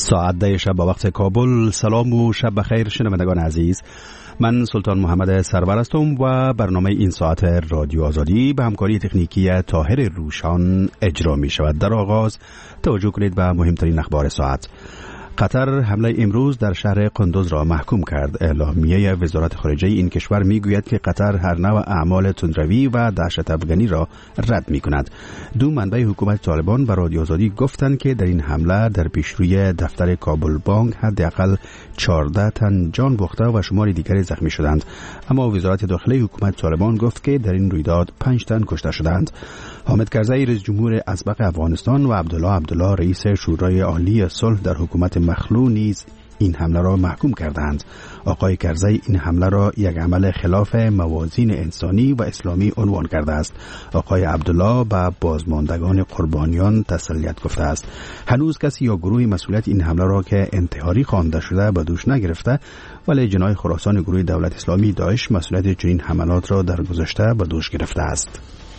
ساعت 10 شب با وقت کابل. سلام و شب بخیر شنوندگان عزیز، من سلطان محمد سرور هستم و برنامه این ساعت رادیو آزادی به همکاری تکنیکی طاهر روشان اجرا می شود. در آغاز توجه کنید به مهمترین اخبار ساعت. قطر حمله امروز در شهر قندوز را محکوم کرد. اعلامیه وزارت خارجه این کشور میگوید که قطر هر نوع اعمال تندروی و دهشت افغانی را رد می کند. دو منبع حکومت طالبان و رادیو آزادی گفتند که در این حمله در پیشروی دفتر کابل بانک حداقل 14 تن جان باخته و شمار دیگری زخمی شدند، اما وزارت داخلی حکومت طالبان گفت که در این رویداد 5 تن کشته شدند. حامد کرزی رئیس جمهور اسبق افغانستان و عبدالله رئیس شورای عالی صلح در حکومت مخلوع نیز این حمله را محکوم کردند. آقای کرزی این حمله را یک عمل خلاف موازین انسانی و اسلامی عنوان کرده است. آقای عبدالله به بازماندگان قربانیان تسلیت گفته است. هنوز کسی یا گروه مسئولیت این حمله را که انتحاری خوانده شده به دوش نگرفته، ولی جناح خراسان گروه دولت اسلامی داعش مسئولیت چنین حملات را در گذشته به دوش گرفته است.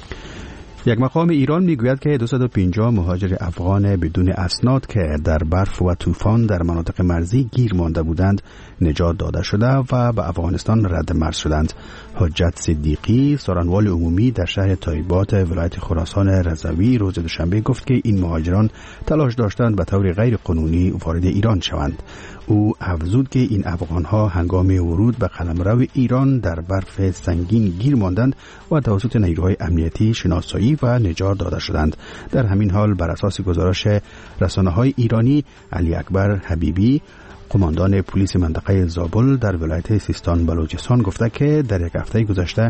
یک مقام ایران میگوید که 250 مهاجر افغان بدون اسناد که در برف و طوفان در مناطق مرزی گیر مانده بودند نجات داده شده و به افغانستان رد مرز شدند. حجت صدیقی سخنگوی عمومی در شهر تایبات ولایت خراسان رضوی روز دوشنبه گفت که این مهاجران تلاش داشتند به طور غیر قانونی وارد ایران شوند. او افزود که این افغان‌ها هنگام ورود به قلمرو ایران در برف سنگین گیر ماندند و توسط نیروهای امنیتی شناسایی و نجات داده شدند. در همین حال بر اساس گزارش رسانه‌های ایرانی، علی اکبر حبیبی قماندان پلیس منطقه زابل در ولایت سیستان بلوچستان گفته که در یک هفته گذشته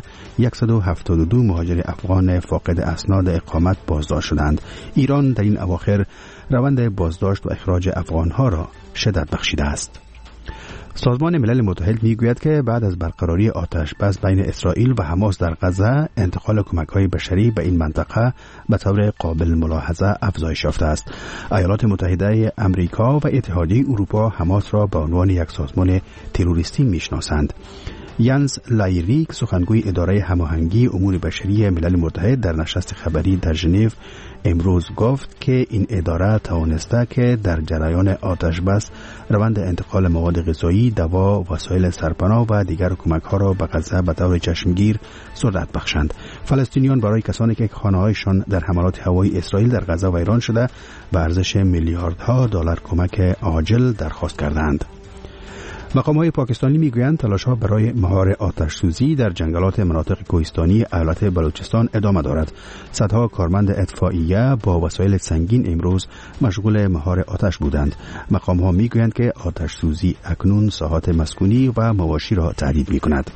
172 مهاجر افغان فاقد اسناد اقامت بازداشت شدند. ایران در این اواخر روند بازداشت و اخراج افغانها را شدت بخشیده است. سازمان ملل متحد میگوید که بعد از برقراری آتش بس بین اسرائیل و حماس در غزه، انتقال کمک‌های بشری به این منطقه به طور قابل ملاحظه افزایش یافته است. ایالات متحده آمریکا و اتحادیه اروپا حماس را به عنوان یک سازمان تروریستی میشناسند. یانس لایریک سخنگوی اداره هماهنگی امور بشری ملل متحد در نشست خبری در ژنو امروز گفت که این اداره توانسته که در جریان آتش بس روند انتقال مواد غذایی، دوا، وسایل سرپناه و دیگر کمک‌ها را به غزه به طور چشمگیر سرعت بخشند. فلسطینیان برای کسانی که خانه‌هایشان در حملات هوایی اسرائیل در غزه ویران شده به ارزش میلیاردها دلار کمک عاجل درخواست کردند. مقام‌های پاکستانی میگویند تلاش‌ها برای مهار آتش سوزی در جنگلات مناطق کوهستانی ایالت بلوچستان ادامه دارد. صدها کارمند اطفائیه با وسایل سنگین امروز مشغول مهار آتش بودند. مقام‌ها میگویند که آتش سوزی اکنون ساحات مسکونی و مواشی را تهدید می‌کند.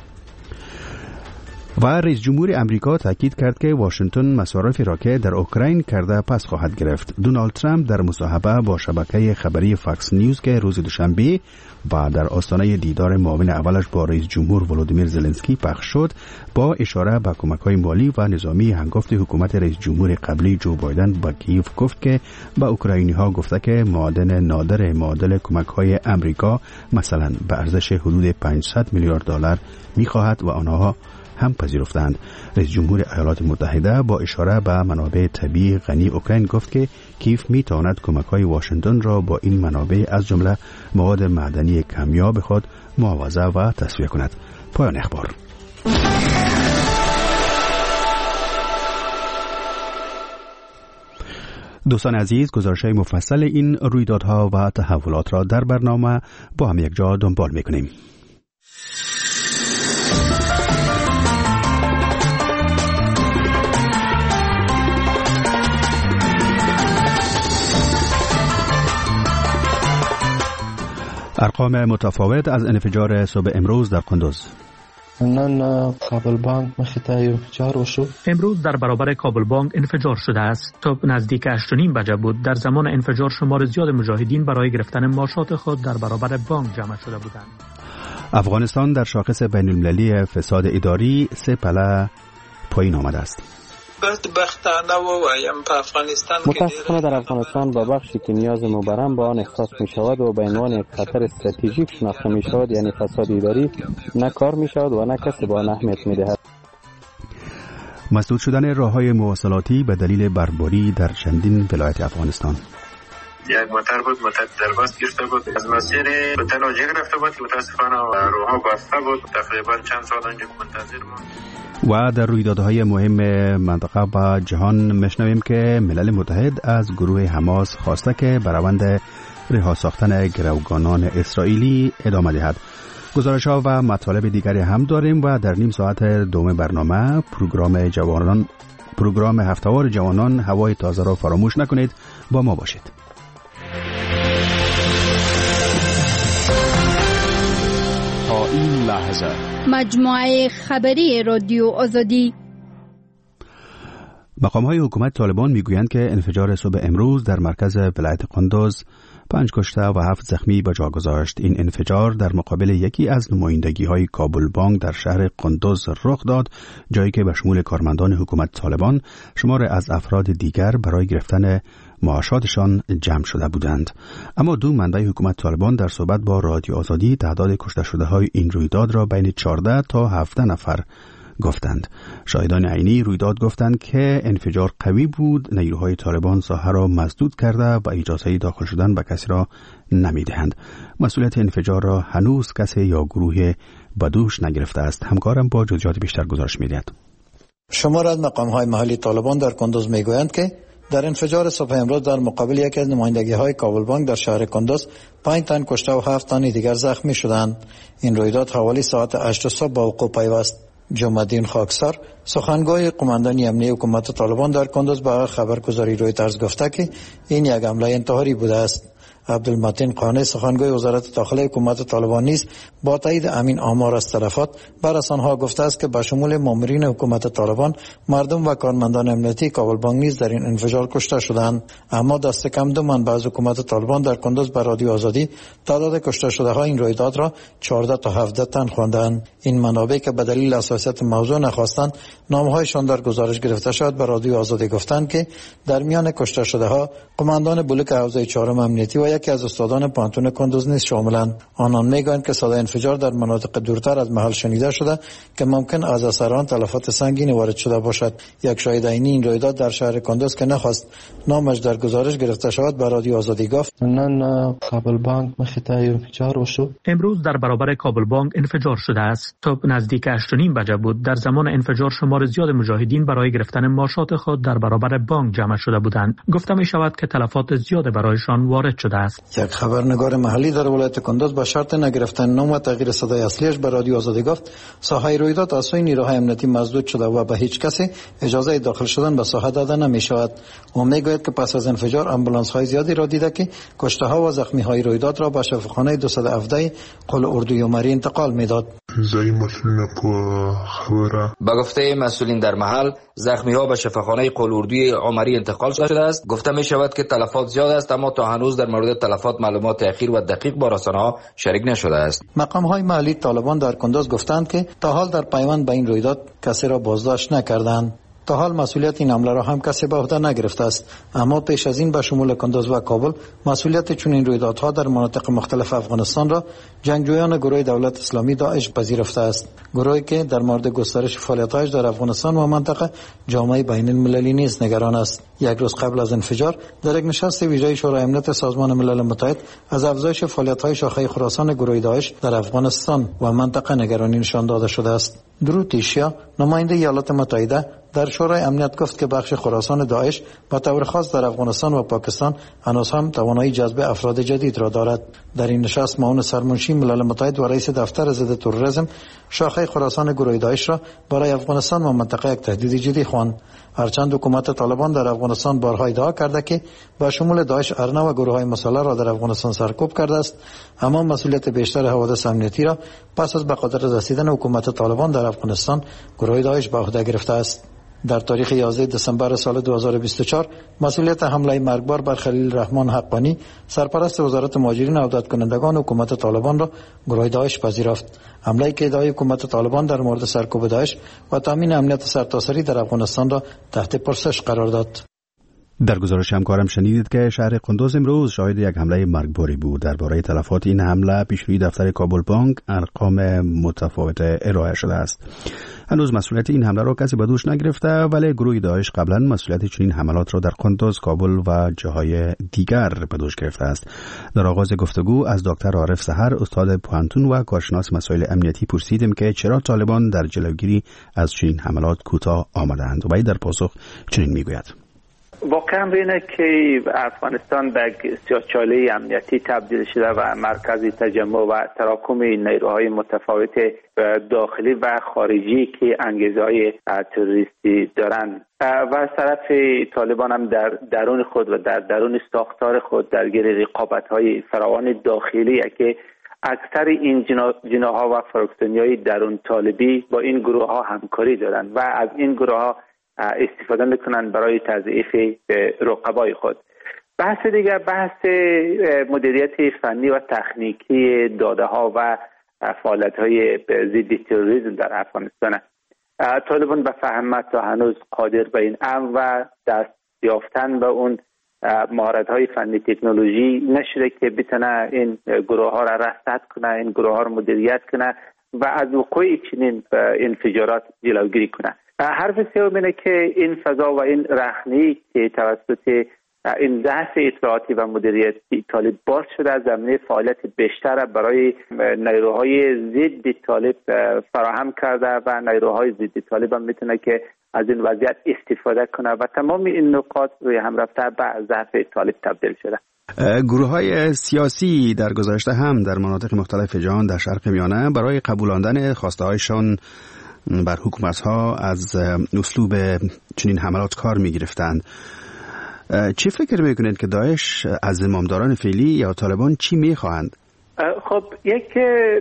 و رئیس جمهور امریکا تاکید کرد که واشنگتن مصارفی را که در اوکراین کرده پس خواهد گرفت. دونالد ترامپ در مصاحبه با شبکه خبری فاکس نیوز که روز دوشنبه و در آستانه دیدار معاون اولش با رئیس جمهور ولودیمیر زلنسکی پخش شد، با اشاره به کمک‌های مالی و نظامی هنگفت حکومت رئیس جمهور قبلی جو بایدن به کیف گفت که به اوکراینی‌ها گفته که معادن نادر معادل کمک‌های امریکا مثلا به ارزش حدود 500 میلیارد دلار می‌خواهد و آنها هم پذیرفتند. رئیس جمهور ایالات متحده با اشاره به منابع طبیعی غنی اوکراین گفت که کیف می‌تواند کمک‌های واشنگتن را با این منابع از جمله مواد معدنی کمیاب خود معاوضه و تسویه کند. پایان اخبار. دوستان عزیز، گزارش‌های مفصل این رویدادها و تحولات را در برنامه با هم یک جا دنبال می‌کنیم. ارقام متفاوت از انفجار صبح امروز در قندوز. نن کابل بانک مخته انفجار وشو. امروز در برابر کابل بانک انفجار شده است. تا نزدیک 8:30 بجه بود. در زمان انفجار شمار زیاد مجاهدین برای گرفتن ماشات خود در برابر بانک جمع شده بودند. افغانستان در شاخص بین‌المللی فساد اداری 3 پله پایین آمده است. بدبختانه ووایم په افغانستان متاسفانه در افغانستان با بخشی که نیاز مبرم با آن احساس می شود و به عنوان یک خطر استراتژیک شناخته می شود، یعنی فساد اداری، نه کار می شود و نه کسی با آن اهمیت می دهد. مسدود شدن راه‌های مواصلاتی به دلیل برفباری در چندین ولایت افغانستان. یک موتر بود، موتر درباست گرفته بود، از مسیر به تناجی گرفته بود که متاسفانه روها بسته بود. تقریبا چند سال اینجا منتظر بود. و در رویدادهای مهم منطقه و جهان میشنویم که ملل متحد از گروه حماس خواسته که به روند رها ساختن گروگانان اسرائیلی ادامه دهد. گزارش‌ها و مطالب دیگری هم داریم و در نیم ساعت دوم برنامه پروگرام هفته‌وار جوانان هوای تازه را فراموش نکنید، با ما باشید. تا این لحظه مجموعه خبری رادیو آزادی. مقام‌های حکومت طالبان میگویند که انفجار صبح امروز در مرکز ولایت قندوز 5 کشته و 7 زخمی به جا گذاشت. این انفجار در مقابل یکی از نمایندگی‌های کابل بانک در شهر قندوز رخ داد، جایی که به شمول کارمندان حکومت طالبان شمار از افراد دیگر برای گرفتن معاشاتشان جمع شده بودند. اما دو منبع حکومت طالبان در صحبت با رادیو آزادی تعداد کشته شده‌های این رویداد را بین 14 تا 17 نفر گفتند. شاهدان عینی رویداد گفتند که انفجار قوی بود، نیروهای طالبان ساحه را مسدود کرده و اجازه داخل شدن به کسی را نمیدهند. مسئولیت انفجار را هنوز کسی یا گروه بدوش نگرفته است. همکارم با جزئیات بیشتر گزارش می‌دهد. شمار از مقام‌های محلی طالبان در کندوز میگویند که در انفجار صبح امروز در مقابل یکی از نمایندگی‌های کابل بانک در شهر کندوز 5 تن کشته و 7 تن دیگر زخمی شدند. این رویداد حوالی ساعت 8 صبح با وقوع پیوست. جمع‌الدین خاکسار سخنگوی قماندانی امنیتی حکومت طالبان در کندوز به خبرگزاری رویترز گفته که این یک حمله انتحاری بوده است. عبدالمتین قانع سخنگوی وزارت داخلی حکومت طالبان نیز با تایید امین آمار از تلفات بر رسانه‌ها گفته است که به شمول مامورین حکومت طالبان، مردم و کارمندان امنیتی کابل بانک نیز در این انفجار کشته شدند. اما دست کم 2 منبع از حکومت طالبان در کندوز به رادیو آزادی تعداد کشته شده‌ها این رویداد را 14 تا 17 تن خواندند. این منابع که به دلیل حساسیت موضوع نخواستند نامه‌هایشان در گزارش گرفته شد، به رادیو آزادی گفتند که در میان کشته شده‌ها قماندان بلوک حوزه 4 امنیتی و یکی از استادان پانتون کندوز نیز شاملند. آنان میگویند که صدای انفجار در مناطق دورتر از محل شنیده شده که ممکن از اثر آن تلفات سنگینی وارد شده باشد. یک شاهد عینی این رویداد در شهر کندوز که نخواست نامش در گزارش گرفته شود به رادیو آزادی گفت: من کابل بانک مخیطه انفجار شد. امروز در برابر کابل بانک انفجار شده است. تا نزدیک 8:30 بجه بود. در زمان انفجار شمار زیاد مجاهدین برای گرفتن معاشات خود در برابر بانک جمع شده بودند. گفته می شود که تلفات زیاد برایشان وارد شده است. یک خبرنگار محلی در ولایت کندوز با شرط نگرفتن نام و تغییر صدای اصلیش به رادیو آزادی گفت ساحه رویداد از سوی نیروهای امنیتی مسدود شده و به هیچ کسی اجازه داخل شدن به ساحه داده نمی شود. او میگوید که پس از انفجار امبولانس های زیادی را دیده که کشته ها و زخمی های رویداد را به شفاخانه 217 قل اردوی عمری انتقال میداد. با گفته مسئولین در محل، زخمی ها به شفاخانه قل اردوی عمری انتقال شده است. گفته می شود که تلفات زیاد است، اما تا هنوز در مورد تلفات معلومات اخیر و دقیق با رسانه‌ها شریک نشده است. مقام های محلی طالبان در کندوز گفتند که تا حال در پیوند به این رویداد کسی را بازداشت نکردند. تا حال مسئولیت این حمله را هم کسی به عهده نگرفته است، اما پیش از این به شمول کندوز و کابل مسئولیت چنین رویدادها در مناطق مختلف افغانستان را جنگجویان گروه دولت اسلامی داعش پذیرفته است. گروهی که در مورد گسترش فعالیت‌هایش در افغانستان و منطقه جامعه بین المللی نیز نگران است. یک روز قبل از انفجار در یک نشست ویژه شورای امنیت سازمان ملل متحد از افزایش فعالیت‌های شاخه خراسان گروه داعش در افغانستان و منطقه نگرانی نشان داده شده است. درو تیشیا نماینده ایالات متحده در شورای امنیت گفت که بخش خراسان داعش به طور خاص در افغانستان و پاکستان هنوز هم توانایی جذب افراد جدید را دارد. در این نشست معاون سرمنشی ملل متحد و رئیس دفتر ضد تروریسم شاخه خراسان گروه داعش را برای افغانستان و منطقه یک تهدید جدی خواند. هرچند حکومت طالبان در افغانستان بارها ادعا کرده که با شمول داعش ارنه و گروه‌های مسلح را در افغانستان سرکوب کرده است، اما مسئولیت بیشتر حوادث امنیتی را پس از به قدرت رسیدن حکومت طالبان در افغانستان گروه داعش به عهده گرفته است. در تاریخ 11 دسامبر سال 2024 مسئولیت حمله مرگبار بر خلیل رحمان حقانی سرپرست وزارت مهاجرین و عودت کنندگان حکومت طالبان را گروه داعش پذیرفت. حمله‌ای که ادعای حکومت طالبان در مورد سرکوب داعش و تامین امنیت سرتاسری در افغانستان را تحت پرسش قرار داد. در گزارش همکارم شنیدید که شهر قندوز امروز شاهد یک حمله مرگباری بود. درباره تلفات این حمله پیشروی دفتر کابل بانک ارقام متفاوت ارائه شده است. هنوز مسئولیت این حمله را کسی به دوش نگرفته، ولی گروه داعش قبلا مسئولیت چنین حملات را در قندوز، کابل و جاهای دیگر به دوش گرفته است. در آغاز گفتگو از دکتر عارف سحر، استاد پوهنتون و کارشناس مسائل امنیتی، پرسیدیم که چرا طالبان در جلوگیری از چنین حملات کوتاه آمدند و در پاسخ چنین میگوید: واقعا اینه که افغانستان به سیاه‌چاله امنیتی تبدیل شده و مرکز تجمع و تراکم نیروهای متفاوت داخلی و خارجی که انگیزه‌های تروریستی دارند و از طرف طالبان هم در درون خود و در درون ساختار خود درگیر رقابت‌های فراوان داخلی که اکثر این جناح‌ها و فراکسیون‌های درون طالبی با این گروه‌ها همکاری دارند و از این گروه‌ها استفاده میکنن برای تضعیف رقبای خود. بحث دیگر بحث مدیریت فنی و تکنیکی داده ها و فعالیت های ضد تروریسم در افغانستان. طالبان به فهم تا هنوز قادر به این امر و دست یافتن به اون مهارت های فنی تکنولوژی نشده که بتونه این گروه ها را رصد کنه، این گروه ها را مدیریت کنه و از وقوع چنین انفجارات جلوگیری کنه. حرف سوم اینه که این فضا و این رخنه‌ای که توسط این ضعف اطلاعاتی و مدیریتی طالب باز شده از زمینه فعالیت بیشتر برای نیروهای ضد طالب فراهم کرده و نیروهای ضد طالب هم میتونه که از این وضعیت استفاده کنه و تمام این نقاط روی هم رفته به ضعف طالب تبدیل شده. گروه‌های سیاسی در گذشته هم در مناطق مختلف جهان در شرق میانه برای قبولاندن خواسته‌هایشان بر حکومت‌ها از اسلوب چنین حملات کار می‌گرفتند. چی فکر می‌کنید که داعش از زمامداران فعلی یا طالبان چی می‌خواهند؟ خب یک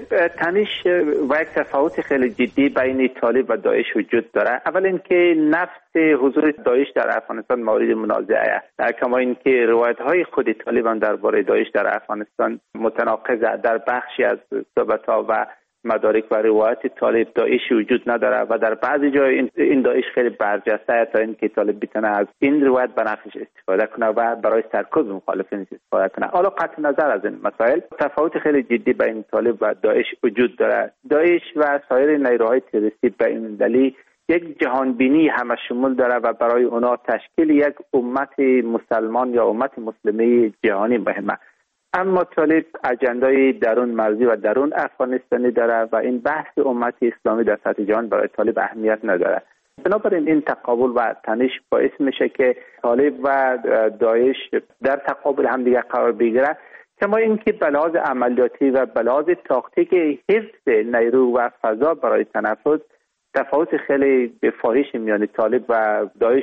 تنش و یک تفاوت خیلی جدی بین طالب و داعش وجود داره. اول اینکه نفس حضور داعش در افغانستان مورد منازعه است، کما اینکه روایت‌های خود طالبان درباره داعش در افغانستان متناقضه. در بخشی از صحبت‌ها و مدارک و روایت طالب داعش وجود نداره و در بعضی جای این داعش خیلی برجسته تا اینکه طالب بتونه از این روایت به نفعش استفاده کنه و برای سرکوب مخالفین استفاده کنه. حالا قطع نظر از این مسائل، تفاوت خیلی جدی بین طالب و داعش وجود داره. داعش و سایر نیروهای تروریستی به این دلیل یک جهانبینی همه شمول داره و برای اونا تشکیل یک امت مسلمان یا امت مسلمه جهانی مهمه. اما طالب اجندای درون مرزی و درون افغانستانی داره و این بحث امت اسلامی در سطح جهان برای طالب اهمیت نداره. بنابراین این تقابل و تنش باعث میشه که طالب و داعش در تقابل همدیگه قرار بگیره، کما اینکه به لحاظ عملیاتی و به لحاظ تاکتیک حفظ نیرو و فضا برای تنفس تفاوت خیلی فاحش میان طالب و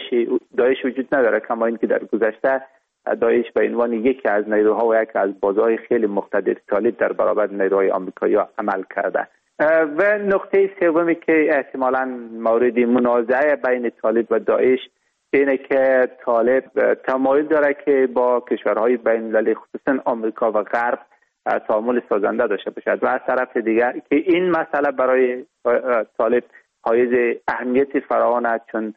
داعش وجود نداره، کما اینکه در گذشته داعش به عنوان یکی از نیروها و یکی از بازهای خیلی مقتدر طالب در برابر نیروهای آمریکایی عمل کرده. و نقطه سومی که احتمالاً مورد منازعه بین طالب و داعش اینه که طالب تمایل داره که با کشورهای بین المللی خصوصا آمریکا و غرب تعامل سازنده داشته باشد و از طرف دیگر که این مسئله برای طالب حائز اهمیت فراوان است، چون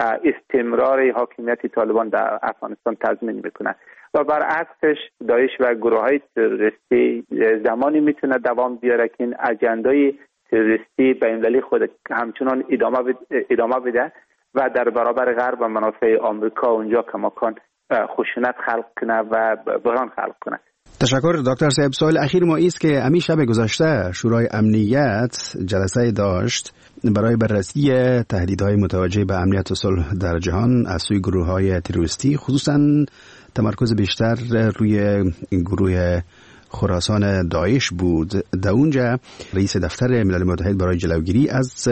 استمرار حاکمیت طالبان در افغانستان تضمین میکنه و برعکسش داعش و گروه‌های تروریستی زمانی میتونه دوام بیاره که این اجندای تروریستی بین‌المللی خود همچنان ادامه بده و در برابر غرب و منافع آمریکا اونجا کماکان خشونت خلق کنه و بحران خلق کنه. تشکر دکتر صاحب. سوال اخیر ما است که امی شب گذشته شورای امنیت جلسه داشت برای بررسی تهدیدهای متوجه به امنیت و صلح در جهان از سوی گروه‌های تروریستی، خصوصا تمرکز بیشتر روی گروه خراسان داعش بود. در اونجا رئیس دفتر ملل متحد برای جلوگیری از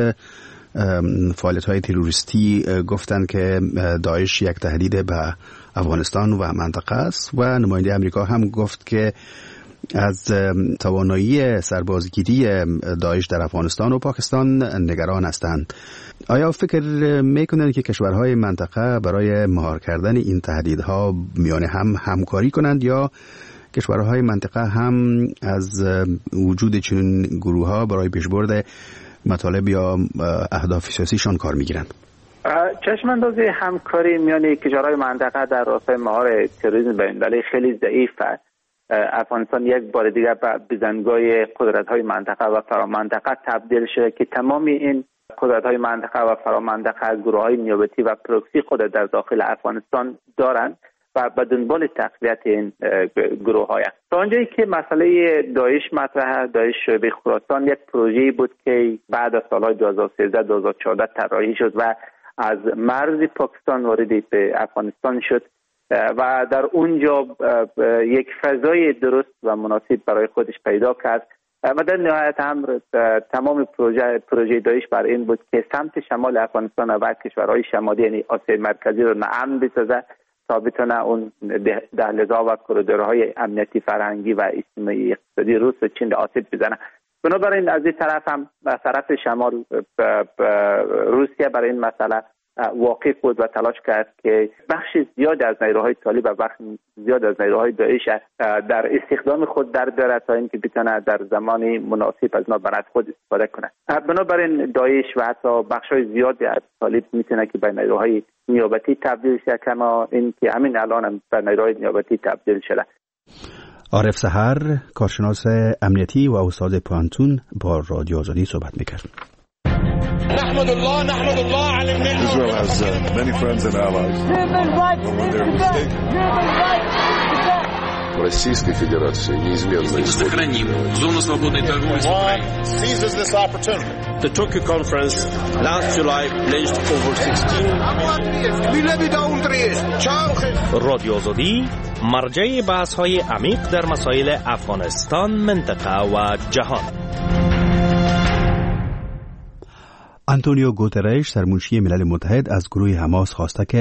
فعالیت‌های تروریستی گفتند که داعش یک تهدید به افغانستان و منطقه است و نماینده امریکا هم گفت که از توانایی سربازگیری داعش در افغانستان و پاکستان نگران هستند. آیا فکر میکنند که کشورهای منطقه برای مهار کردن این تهدیدها میان هم همکاری کنند یا کشورهای منطقه هم از وجود چنین گروه‌ها برای پیشبرد مطالب یا اهداف سیاسیشان کار میگیرند؟ چشماندازی همکاری میان کشورهای منطقه در راستای مهار تروریسم بین‌المللی خیلی ضعیفه. افغانستان یک بار دیگر به بزنگاه قدرت‌های منطقه و فرامنطقه تبدیل شده که تمام این قدرت‌های منطقه و فرامنطقه گروه‌های نیابتی و پروکسی خود در داخل افغانستان دارند و به دنبال تقویت این گروه‌های. تا اونجایی که مسئله داعش مطرحه، داعش شعبه خراسان یک پروژه‌ای بود که بعد از سال‌های 2013-2014 طراحی شد و از مرز پاکستان وارد به افغانستان شد و در اونجا یک فضای درست و مناسب برای خودش پیدا کرد و در نهایت امر تمام پروژه داعش بر این بود که سمت شمال افغانستان و کشورهای شمالی یعنی آسیای مرکزی رو ناامن بسازه تا بتونه اون دهلیزها و کوریدورهای امنیتی فرهنگی و اجتماعی اقتصادی روس و چین آسیب بزنه. بنابراین از این طرف هم طرف شمال روسیه برای این مسئله واقف بود و تلاش کرد که بخش زیاد از نیروهای طالب و بخش زیاد از نیروهای داعش در استخدام خود در بیاره تا اینکه بتونه در زمان مناسب از نابرد خود استفاده کنه. بنابراین داعش و حتی بخش‌های زیادی از طالب میتونه که به نیروهای نیابتی تبدیل شه، کما اینکه همین الان هم به نیروهای نیابتی تبدیل شده. عارف سحر، کارشناس امنیتی و استاد پانتون، با رادیو آزادی صحبت می‌کرد. نحمد الله على الملك. Israel has many friends and allies. В Российской Федерации неизменно сохраним зону свободной торговли с Украиной. Seizes this opportunity. The Tokyo conference last July pledged over 16 رادیو آزادی مرجع بحث‌های عمیق در مسائل افغانستان، منطقه و جهان. آنتونیو گوترش، سرمنشی ملل متحد، از گروه حماس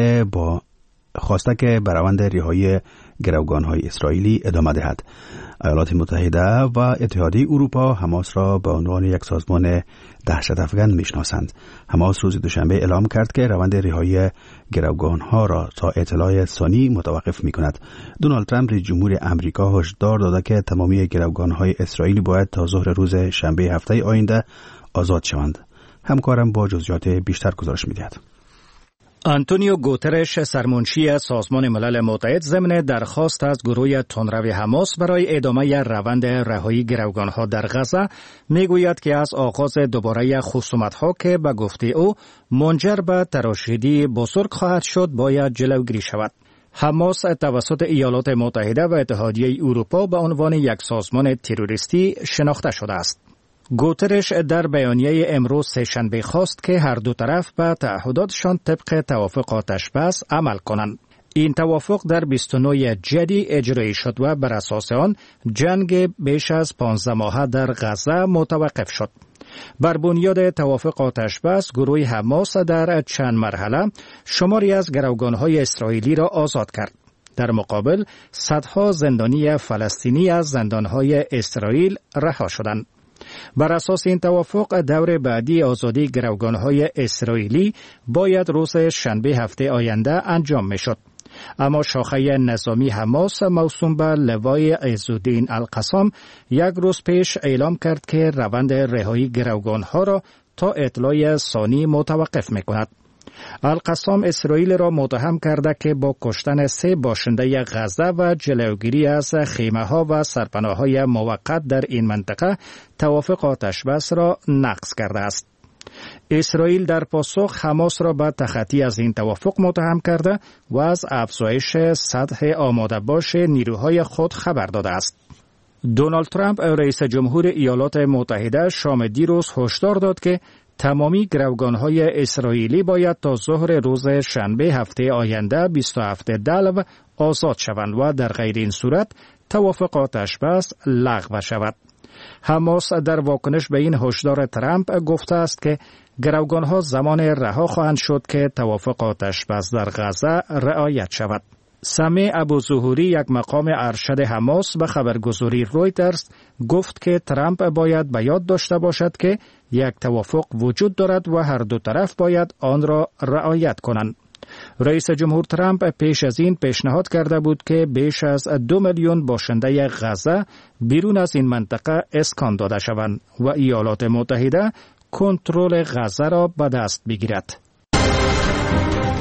خواسته که به روند رهایی گروگان‌های اسرائیلی ادامه دهد. ایالات متحده و اتحادیه اروپا حماس را به عنوان یک سازمان دهشت افکن میشناسند. حماس روز دوشنبه اعلام کرد که روند رهایی گروگان‌ها را تا اطلاع ثانی متوقف می‌کند. دونالد ترامپ رئیس جمهور آمریکا هشدار داده که تمامی گروگان‌های اسرائیلی باید تا ظهر روز شنبه هفته آینده آزاد شوند. همکارم با جزئیات بیشتر گزارش می‌دهد. آنتونیو گوترش، سرمنشی سازمان ملل متحد، ضمن درخواست از گروه تندرو حماس برای ادامه روند رهایی گروگان‌ها در غزه میگوید که از آغاز دوباره خصومت‌ها که به گفته او منجر به تراشیدی بزرگ خواهد شد باید جلوگیری شود. حماس توسط ایالات متحده و اتحادیه اروپا به عنوان یک سازمان تروریستی شناخته شده است. گوترش در بیانیه امروز سه‌شنبه خواست که هر دو طرف به تعهداتشان طبق توافق آتش‌بس عمل کنند. این توافق در 29 جدی اجرایی شد و بر اساس آن جنگ بیش از 15 ماهه در غزه متوقف شد. بر بنیاد توافق آتش‌بس، گروه حماس در چند مرحله شماری از گروگان‌های اسرائیلی را آزاد کرد. در مقابل صدها زندانی فلسطینی از زندان‌های اسرائیل رها شدند. بر اساس این توافق دور بعدی آزادی گروگان‌های اسرائیلی باید روز شنبه هفته آینده انجام می‌شد. اما شاخه نظامی حماس موسوم به لوای عزالدین القسام یک روز پیش اعلام کرد که روند رهایی گروگان‌ها را تا اطلاع ثانی متوقف می‌کند. القسام اسرائیل را متهم کرده که با کشتن 3 باشنده غزه و جلوگیری از خیمه‌ها و سرپناه‌های موقت در این منطقه توافق آتش‌بس را نقض کرده است. اسرائیل در پاسخ حماس را به تخطی از این توافق متهم کرده و از افزایش سطح آماده باش نیروهای خود خبر داده است. دونالد ترامپ، رئیس جمهور ایالات متحده، شام دیروز هشدار داد که تمامی گروگان‌های اسرائیلی باید تا ظهر روز شنبه هفته آینده 27 دلو آزاد شوند و در غیر این صورت توافق آتش‌بس لغو شود. حماس در واکنش به این هشدار ترامپ گفته است که گروگان‌ها زمان رها خواهند شد که توافق آتش‌بس در غزه رعایت شود. سمیع ابوظهوری، یک مقام ارشد حماس، به خبرگزاری رویترز گفت که ترامپ باید به یاد داشته باشد که یک توافق وجود دارد و هر دو طرف باید آن را رعایت کنند. رئیس جمهور ترامپ پیش از این پیشنهاد کرده بود که بیش از 2 میلیون باشنده غزه بیرون از این منطقه اسکان داده شوند و ایالات متحده کنترل غزه را به دست بگیرد.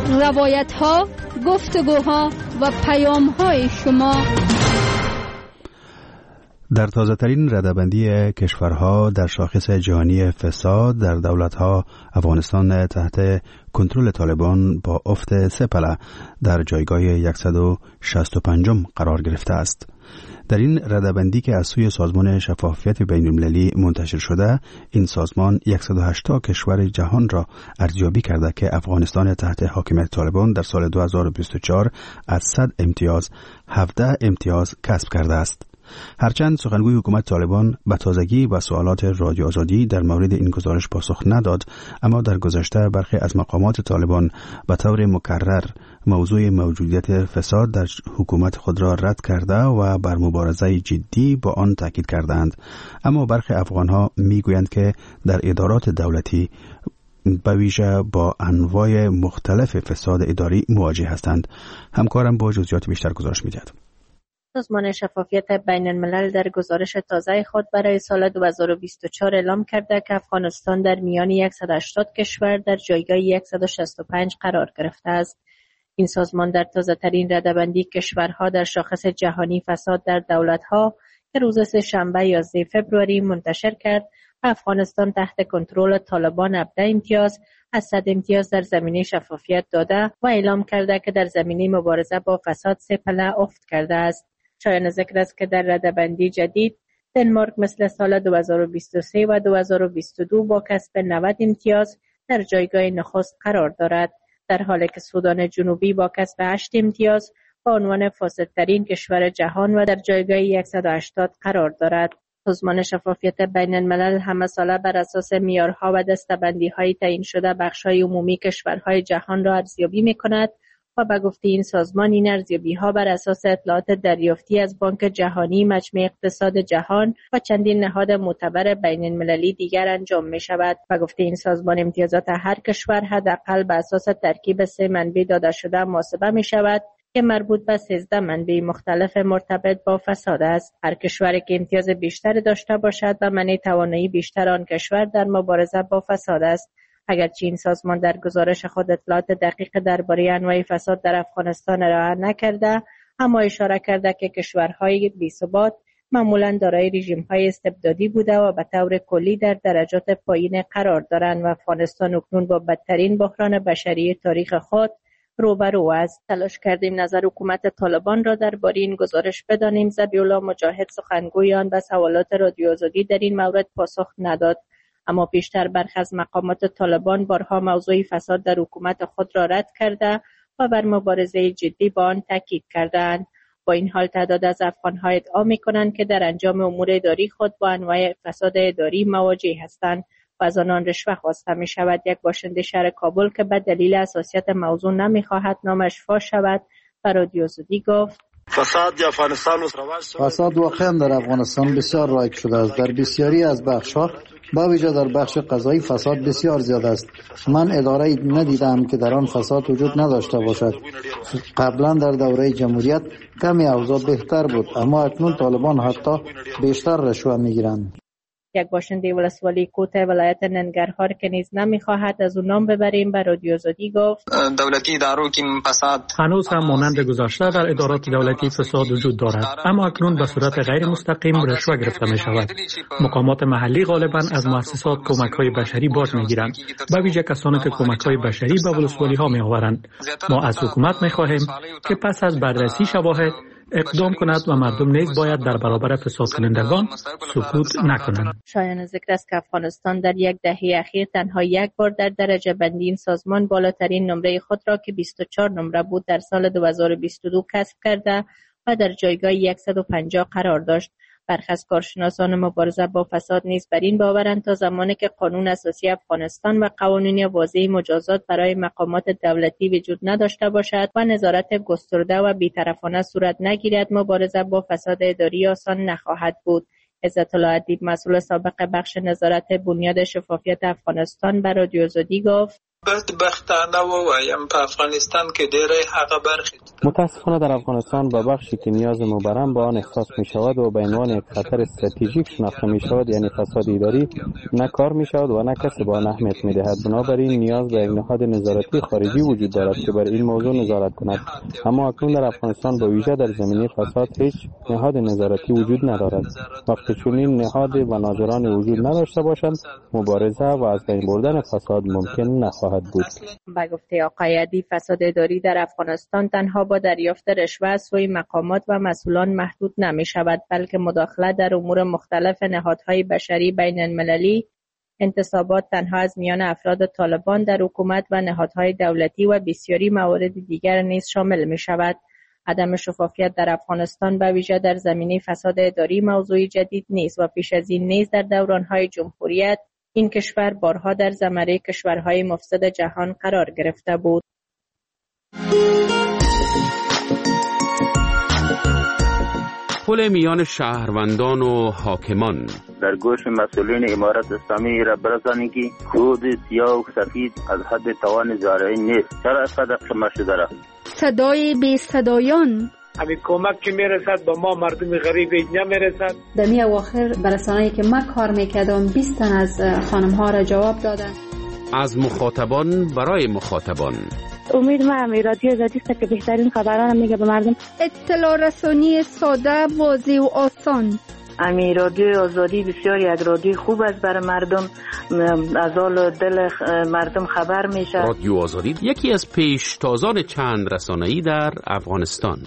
روایت ها، گفتگوها و پیام های شما. در تازه ترین رده‌بندی کشورها در شاخص جهانی فساد در دولت‌ها، افغانستان تحت کنترل طالبان با افت 3 پله در جایگاه 165 قرار گرفته است. در این رده‌بندی که از سوی سازمان شفافیت بین‌المللی منتشر شده، این سازمان 180 کشور جهان را ارزیابی کرده که افغانستان تحت حاکمیت طالبان در سال 2024 از 100 امتیاز 17 امتیاز کسب کرده است. هرچند سخنگوی حکومت طالبان به تازگی و سوالات رادیو آزادی در مورد این گزارش پاسخ نداد، اما در گذشته برخی از مقامات طالبان به طور مکرر موضوع موجودیت فساد در حکومت خود را رد کرده و بر مبارزه جدی با آن تاکید کردند. اما برخی افغانها میگویند که در ادارات دولتی به ویژه با انواع مختلف فساد اداری مواجه هستند. همکارم با جزئیات بیشتر گزارش می‌دهد. سازمان شفافیت بین الملل در گزارش تازه خود برای سال 2024 اعلام کرده که افغانستان در میان 180 کشور در جایگاه 165 قرار گرفته است. این سازمان در تازه ترین رده‌بندی کشورها در شاخص جهانی فساد در دولت‌ها که روز سه‌شنبه 11 فوریه منتشر کرد، افغانستان تحت کنترل طالبان 17 امتیاز از 100 امتیاز در زمینه شفافیت داده و اعلام کرده که در زمینه مبارزه با فساد 3 پله افت کرده است. شایان ذکر است که در رده‌بندی جدید دنمارک مثل سال 2023 و 2022 با کسب 90 امتیاز در جایگاه نخست قرار دارد، در حالی که سودان جنوبی با کسب 8 امتیاز با عنوان فاسدترین کشور جهان و در جایگاه 180 قرار دارد. سازمان شفافیت بین الملل همه ساله بر اساس معیارها و دسته‌بندی‌های تعیین شده بخش‌های عمومی کشورهای جهان را ارزیابی می‌کند و به گفته این سازمان این ارزیابی‌ها بر اساس اطلاعات دریافتی از بانک جهانی، مجمع اقتصاد جهان و چندین نهاد معتبر بین‌المللی دیگر انجام می‌شود. به گفته این سازمان امتیازات هر کشور حداقل بر اساس ترکیب 3 منبع داده شده محاسبه می‌شود که مربوط به 13 منبع مختلف مرتبط با فساد است. هر کشوری که امتیاز بیشتری داشته باشد به معنی توانایی بیشتر آن کشور در مبارزه با فساد است. اگرچه این سازمان در گزارش خود اطلاعات دقیق درباره انواع فساد در افغانستان ارائه نکرده، اما اشاره کرده که کشورهای بی‌ثبات معمولاً دارای رژیم‌های استبدادی بوده و به طور کلی در درجات پایین قرار دارند و افغانستان اکنون با بدترین بحران بشری تاریخ خود روبرو است. تلاش کردیم نظر حکومت طالبان را درباره این گزارش بدانیم. ذبیح الله مجاهد سخنگوی آن به سوالات رادیو آزادی در این مورد پاسخ نداد، اما پیشتر برخی از مقامات طالبان بارها موضوع فساد در حکومت خود را رد کرده و بر مبارزه جدی با آن تاکید کردند. با این حال تعداد از افغان‌ها ادعا می‌کنند که در انجام امور اداری خود با انواع فساد اداری مواجه هستند و از آنان رشوه خواسته می‌شود. یک باشنده شهر کابل که به دلیل حساسیت موضوع نمی‌خواهد نامش فاش شود و رادیو آزادی گفت: فساد واقعا در افغانستان بسیار رایج شده است. در بسیاری از بخش‌ها با ویژه در بخش قضایی فساد بسیار زیاد است. من اداره‌ای ندیدم که در آن فساد وجود نداشته باشد. قبلا در دوره جمهوریت کمی اوضاع بهتر بود، اما اکنون طالبان حتی بیشتر رشوه می‌گیرند. یک باشنده ولسوالی کوته ولایت ننگرهار که نیز نمی‌خواهد از او نام ببریم به رادیو آزادی گفت: دولتی ادارو که فساد هنوز هم مانند گذشته در ادارات دولتی فساد وجود دارد، اما اکنون به صورت غیر مستقیم رشوه گرفته می شود. مقامات محلی غالبا از مؤسسات کمک‌های بشری باج می‌گیرند، به ویژه کسانی که کمک‌های بشری به ولسوالی‌ها می‌آورند. ما از حکومت می‌خواهیم که پس از بررسی شواهد اقدام کند و مردم نیز باید در برابر فساد کنندگان سکوت نکنند. شایان ذکر است که افغانستان در یک دهه اخیر تنها یک بار در درجه بندی این سازمان بالاترین نمره خود را که 24 نمره بود در سال 2022 کسب کرده و در جایگاه 150 قرار داشت. برخی از کارشناسان مبارزه با فساد نیز بر این باورند تا زمانی که قانون اساسی افغانستان و قوانین واضح مجازات برای مقامات دولتی وجود نداشته باشد و نظارت گسترده و بی‌طرفانه صورت نگیرد، مبارزه با فساد اداری آسان نخواهد بود. عزت الله ادیب مسئول سابق بخش نظارت بنیاد شفافیت افغانستان به رادیو آزادی گفت: بدبختانه ووایم په افغانستان کې ډېری هغه برخې متاسفانه در افغانستان به بخشی که نیاز مبرم به آن احساس می شود و به عنوان یک خطر استراتژیک شناخته می شود، یعنی فساد اداری، نه کار می شود و نه کسی به آن اهمیت می دهد. بنابراین نیاز به یک نهاد نظارتی خارجی وجود دارد که بر این موضوع نظارت کند. اما اکنون در افغانستان به ویژه در زمینه فساد هیچ نهاد نظارتی وجود ندارد. وقتی چنین نهاد و ناظران وجود نداشته باشند، مبارزه و از بین بردن فساد ممکن نخواهد بود. به گفته آقای عدی، فساد اداری در افغانستان تنها با دریافت رشوه از سوی مقامات و مسئولان محدود نمی شود، بلکه مداخله در امور مختلف نهادهای بشری بین المللی، انتصابات تنها از میان افراد طالبان در حکومت و نهادهای دولتی و بسیاری موارد دیگر نیز شامل می شود. عدم شفافیت در افغانستان به ویژه در زمینه فساد اداری موضوع جدید نیست و پیش از این نیز در دورانهای جمهوریت این کشور بارها در زمره کشورهای مفسد جهان قرار گرفته بود. پل میان شهروندان و حاکمان در گوش مسئولین امارت اسلامی را برسانید که کود سیاه و سفید از حد توان زارعی نیست. چرا اینقدر قیمت شده را؟ صدای بی صدایان، همین کمک که میرسد به ما مردم غریب نمیرسد. در می اواخر برسانه‌ای که من کار میکردم 20 تن از خانم ها را جواب دادن. از مخاطبان برای مخاطبان. امید من رادیو آزادی است که بهترین خبران میگه به مردم. اطلاع رسانی ساده، واضح و آسان. رادیو آزادی بسیار یک رادیو خوب است برای مردم، از حال دل مردم خبر میشه. رادیو آزادی یکی از پیشتازان چند رسانه‌ای در افغانستان.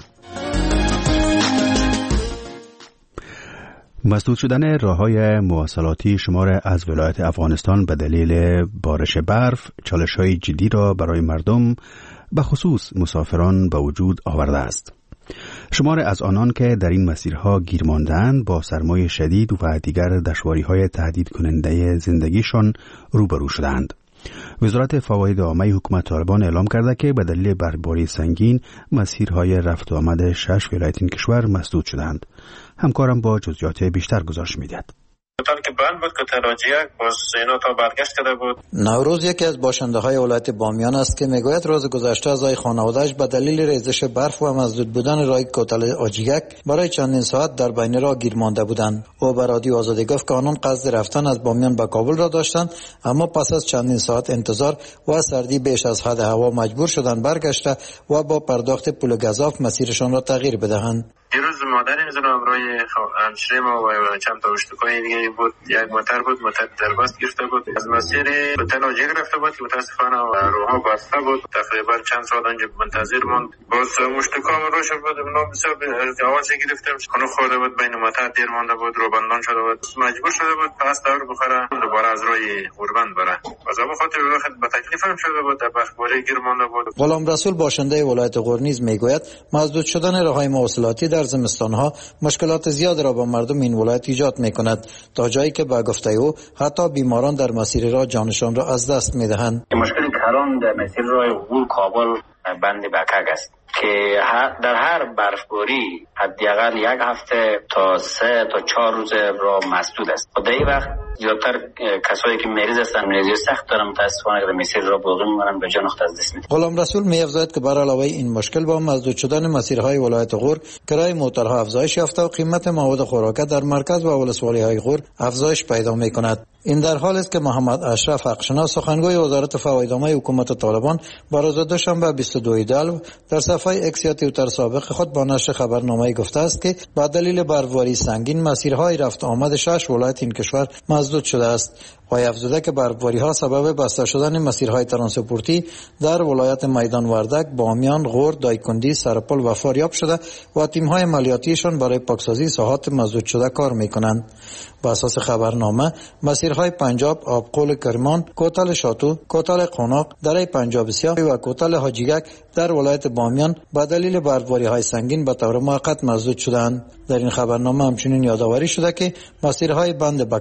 مسدود شدن راه‌های مواصلاتی شمار از ولایت افغانستان به دلیل بارش برف چالش‌های جدی را برای مردم به خصوص مسافران به وجود آورده است. شمار از آنان که در این مسیرها گیر ماندند با سرمای شدید و دیگر دشواری‌های تهدید کننده زندگیشان روبرو شدند. وزارت فواید عامه حکومت طالبان اعلام کرده که به دلیل برفباری سنگین مسیرهای رفت و آمد 6 ولایت این کشور مسدود شدند. همکارم با جزئیات بیشتر گزارش می‌دهد. که بند بود که تراجیه باز اینا تا برگشت کرده بود. نوروز یکی از باشنده‌های ولایت بامیان است که میگوید روز گذشته از خانواده‌اش به دلیل ریزش برف و مسدود بودن راه کوتل آجیگک برای چندین ساعت در بین راه گیر مانده بودند. او به رادیو آزادی گفت که آنان قصد رفتن از بامیان به کابل را داشتند، اما پس از چندین ساعت انتظار و سردی بیش از حد هوا مجبور شدند برگشته و با پرداخت پول گزاف مسیرشان را تغییر بدهند. دیروز مادرم زن همراه همشیره ما و چند تا اشتکای دیگه بود، یک موتر بود، موتر دربست گرفته بود، از مسیر به تناجی رفته بود که متاسفانه روها بسته بود. تقریبا چند ساعت آنجا منتظر ماند. باز مشتکا روش بود، اونا بسیار آواز گرفتیم، خونه خورده بود، بین موتر دیر مانده بود، روبندان شده بود، مجبور شده بود پس دور بخوره دوباره از روی غوربند بره. باز به خاطر وقت به تکلیف هم شده بود، در برفباری گیر مانده بود. غلام رسول باشنده ولایت غور نیز میگوید مسدود شدن راههای مواصلاتی در زمستانها مشکلات زیاد را به مردم این ولایت ایجاد می‌کند، تا جایی که به گفته او حتی بیماران در مسیر راه جانشان را از دست می‌دهند. مشکل کلان در مسیر راه غور کابل بند بکک است که در هر برفباری حداقل یک هفته تا 3 تا 4 روز راه مسدود است. و در این وقت زیادتر کسایی که مریض هستند، مریضی سخت دارن، متاسفانه در مسیر راه باقی میمونن، به جان خود از دست میدن. غلام رسول می‌افزاید که بر علاوه این مشکل با مسدود شدن مسیرهای ولایت غور، کرایه موترها افزایش یافته و قیمت مواد خوراکه در مرکز و ولسوالی‌های غور افزایش پیدا می‌کند. این در حالی است که محمد اشرف حقشناس سخنگوی وزارت فواید عامه حکومت طالبان با روز دوشنبه 22 دلو در صفحه اکس یا توییتر سابق خود با نشر خبرنامه گفته است که با دلیل برفباری سنگین مسیرهای رفت آمد 6 ولایت این کشور مسدود شده است. و افزوده که برفباری‌ها سبب بسته شدن مسیرهای ترانسپورتی در ولایت میدان وردک، بامیان، غور، دایکندی، سرپل و فاریاب شده و تیم‌های عملیاتیشان برای پاکسازی ساحات مسدود شده کار می‌کنند. بر اساس خبرنامه مسیرهای پنجاب، آبقول کرمان، کوتل شاتو، کوتل قوناق، دره پنجاب سیاه و کوتل حاجیگک در ولایت بامیان با دلیل برفباری‌های سنگین به طور موقت مسدود شدند. در این خبرنامه همچنین یادآوری شده که مسیرهای بند بکک، بند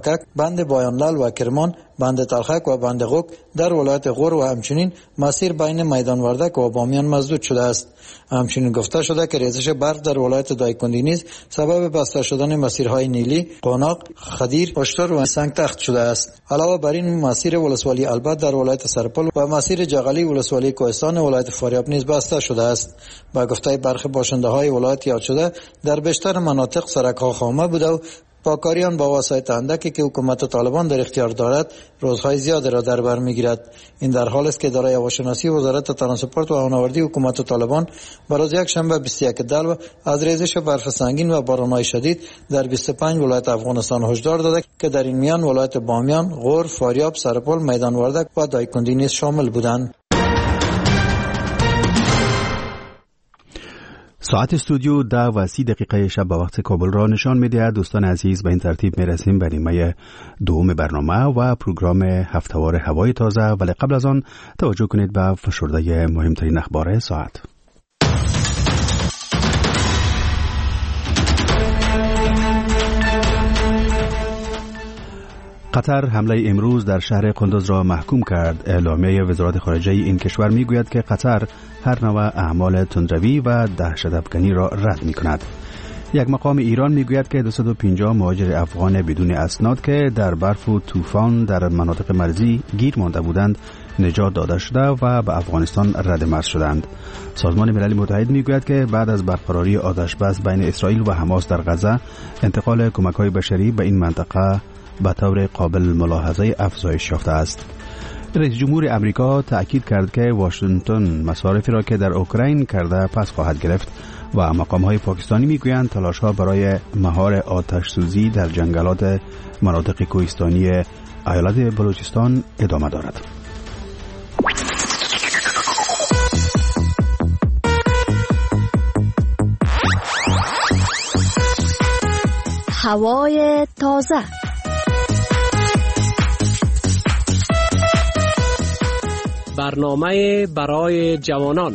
بند بایانلال و کرمان، بند تلخک و بند غوک در ولایت غور و همچنین مسیر بین میدان وردک و بامیان مسدود شده است. همچنین گفته شده که ریزش برف در ولایت دایکندی نیز سبب بسته شدن مسیرهای نیلی، قوناق، خدیر، اشتر و سنگ تخت شده است. علاوه بر این مسیر ولسوالی البد در ولایت سرپل و مسیر جغلی ولسوالی کوهستان ولایت فاریاب نیز بسته شده است. با گفته برخی باشنده‌های ولایت یاد شده در بیشتر مناطق سرک‌ها خامه بوده و پاکاریان با وسایط اندکی که حکومت طالبان در اختیار دارد روزهای زیاد را در بر میگیرد. این در حالی است که اداره هواشناسی وزارت ترانسپورت و هوانوردی حکومت طالبان بر روز یکشنبه 21 دلو از ریزش برف سنگین و باران‌های شدید در 25 ولایت افغانستان هشدار داده که در این میان ولایت بامیان، غور، فاریاب، سرپل، میدان وردک و دایکندی نیز شامل بودند. ساعت استودیو 10:30 شب با وقت کابل را نشان می‌دهد. دوستان عزیز، به این ترتیب می‌رسیم به نیمه دوم برنامه و پروگرام هفته‌وار هوای تازه، ولی قبل از آن توجه کنید به فشرده مهمترین اخبار ساعت. قطر حمله امروز در شهر قندوز را محکوم کرد. اعلامیه وزارت خارجه این کشور میگوید که قطر هر نوع اعمال تندروی و دهشت‌افکنی را رد می‌کند. یک مقام ایران میگوید که 250 مهاجر افغان بدون اسناد که در برف و طوفان در مناطق مرزی گیر مانده بودند نجات داده شده و به افغانستان رد مرز شدند. سازمان ملل متحد میگوید که بعد از برقراری آتش بس بین اسرائیل و حماس در غزه، انتقال کمک‌های بشری به این منطقه به طور قابل ملاحظه افزایش یافته است. رئیس جمهور امریکا تأکید کرد که واشنگتن مصارفی را که در اوکراین کرده پس خواهد گرفت و مقام‌های پاکستانی میگویند تلاش‌ها برای مهار آتش سوزی در جنگلات مناطق کوهستانی ایالت بلوچستان ادامه دارد. هوای تازه. برنامه برای جوانان.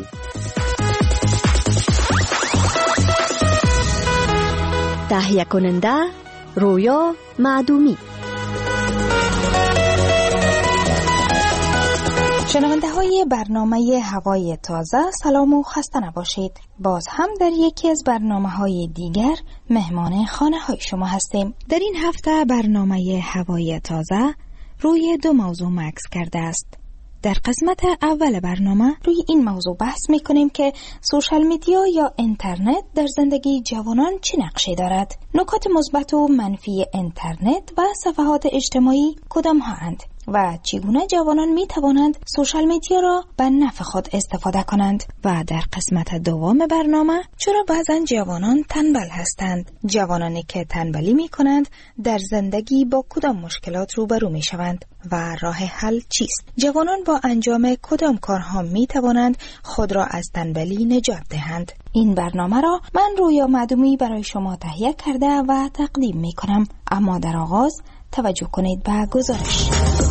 تهیه کننده رویا معدومی. شنونده های برنامه هوای تازه، سلام و خسته نباشید. باز هم در یکی از برنامه های دیگر مهمان خانه های شما هستیم. در این هفته برنامه هوای تازه روی دو موضوع مکس کرده است. در قسمت اول برنامه روی این موضوع بحث میکنیم که سوشال میدیا یا اینترنت در زندگی جوانان چه نقشی دارد؟ نکات مثبت و منفی اینترنت و صفحات اجتماعی کدام ها اند و چگونه جوانان می توانند سوشال میدیا را به نفع خود استفاده کنند؟ و در قسمت دوم برنامه چرا بعضا جوانان تنبل هستند؟ جوانانی که تنبلی می کنند در زندگی با کدام مشکلات روبرو می شوند و راه حل چیست؟ جوانان با انجام کدام کارها می توانند خود را از تنبلی نجات دهند؟ این برنامه را من رویا معدومی برای شما تهیه کرده و تقدیم می کنم. اما در آغاز توجه کنید به گزارش.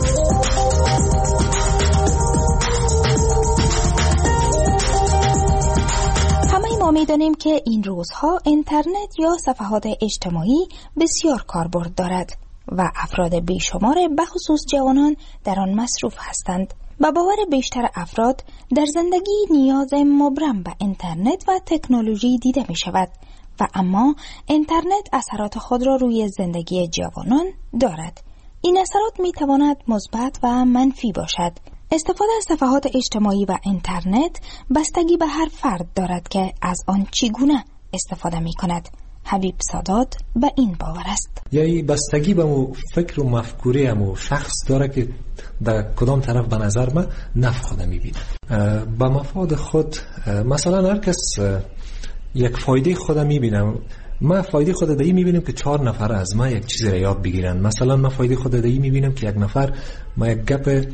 همه ما می‌دانیم که این روزها اینترنت یا صفحات اجتماعی بسیار کاربرد دارد و افراد بیشمار به خصوص جوانان در آن مصروف هستند. با باور بیشتر افراد در زندگی نیاز مبرم به اینترنت و تکنولوژی دیده می شود و اما اینترنت اثرات خود را روی زندگی جوانان دارد. این اثرات می تواند مثبت و منفی باشد. استفاده از صفحات اجتماعی و اینترنت بستگی به هر فرد دارد که از آن چگونه استفاده می کند. حبیب سادات به این باور است. یعنی بستگی به مو فکر و مفکوره مو شخص داره که در کدام طرف به نظر من نفع خود می بینه. با مفاد خود مثلا هر کس یک فایده خود می بینم. من فایده خود دایی می بینم که 4 نفر از من یک چیزی را یاد بگیرن. مثلا من فایده خود دایی می بینم که یک نفر من یک گپ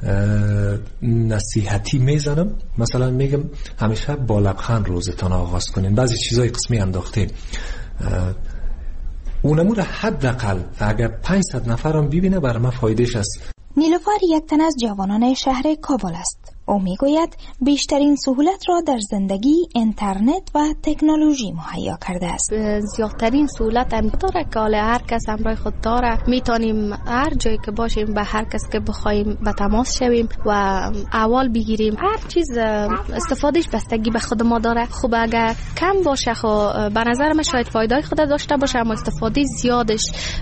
نصیحتی میزنم، مثلا میگم همیشه با لبخند روزتان آغاز کنین، بعضی چیزای قسمی انداختین، اونمو را حداقل اگر 500 نفرم ببینه بر من فایدهش است. نیلوفر یک تن از جوانان شهر کابل است. او میگوید بیشترین سهولت را در زندگی اینترنت و تکنولوژی مهیا کرده است. زیادترین سهولت هم داره که هر کس همراه خود داره، میتونیم هر جایی که باشیم به هر کس که بخوایم به تماس شویم و احوال بگیریم. هر چیز استفادهش بستگی به خود ما داره. خب اگر کم باشه خب به نظر من شاید فایده خود داشته باشه، اما استفاده زیادش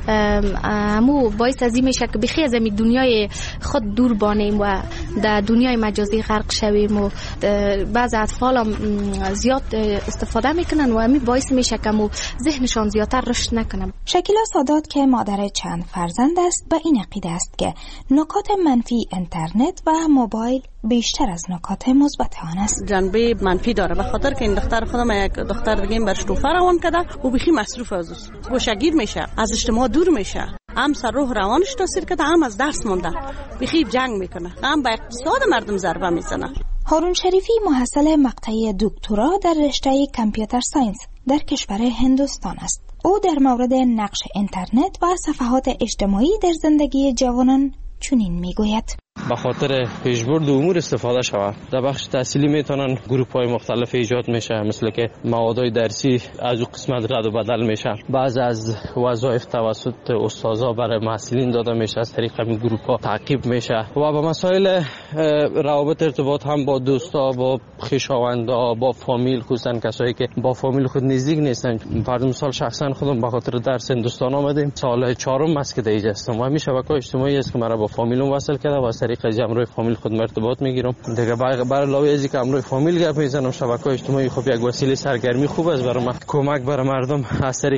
همو باعث از این میشه که بخی از این دنیای خود دور بانیم و در دنیای مجازی غرق شویم و بعض اطفال هم زیاد استفاده میکنن و همین باعث میشه که ذهنشان زیادتر رشد نکنه. شکیلا سادات که مادر چند فرزند است به این عقیده است که نکات منفی اینترنت و موبایل بیشتر از نکات مثبت آن است. جنبه منفی داره، به خاطر که این دختر خودم یک دختر دیگه برش توفه روان کرده و بخی مصروف از گوشگیر میشه، از اجتماع دور میشه، هم سر روح روانش تاثیر کرده، هم از درس مونده، بخی جنگ میکنه، هم به اقتصاد مردم ضربه میزنه. هارون شریفی محصل مقطع دکترا در رشته کامپیوتر ساینس در کشور هندوستان است. او در مورد نقش اینترنت و صفحات اجتماعی در زندگی جوانان چنین میگوید: به خاطر پیشبرد امور استفاده شود. در بخش تحصیلی میتونن گروه‌های مختلف ایجاد میشه، مثل که موادهای درسی از اون قسمت رد و بدل میشه. بعض از وظایف توسط استادا برای محصلین داده میشه، از طریق همین گروه‌ها تعقیب میشه و به مسائل روابط ارتباط هم با دوستا، با خویشاوندا، با فامیل، خصوصا کسایی که با فامیل خود نزدیک نیستن. فرض مثال شخصا خودم به خاطر درس هندوستان آمدیم، سال 4م است که دیگه هستم و همین شبکه‌های اجتماعی است که مرا با فامیلم وصل کرده و از طریق همراه فامیل خود ارتباط میگیرم. دیگه برای علاوه از اینکه همراه فامیل گپ میزنم، شبکه‌های اجتماعی خب یک وسیله سرگرمی خوب است برای من. کمک برای مردم از طریق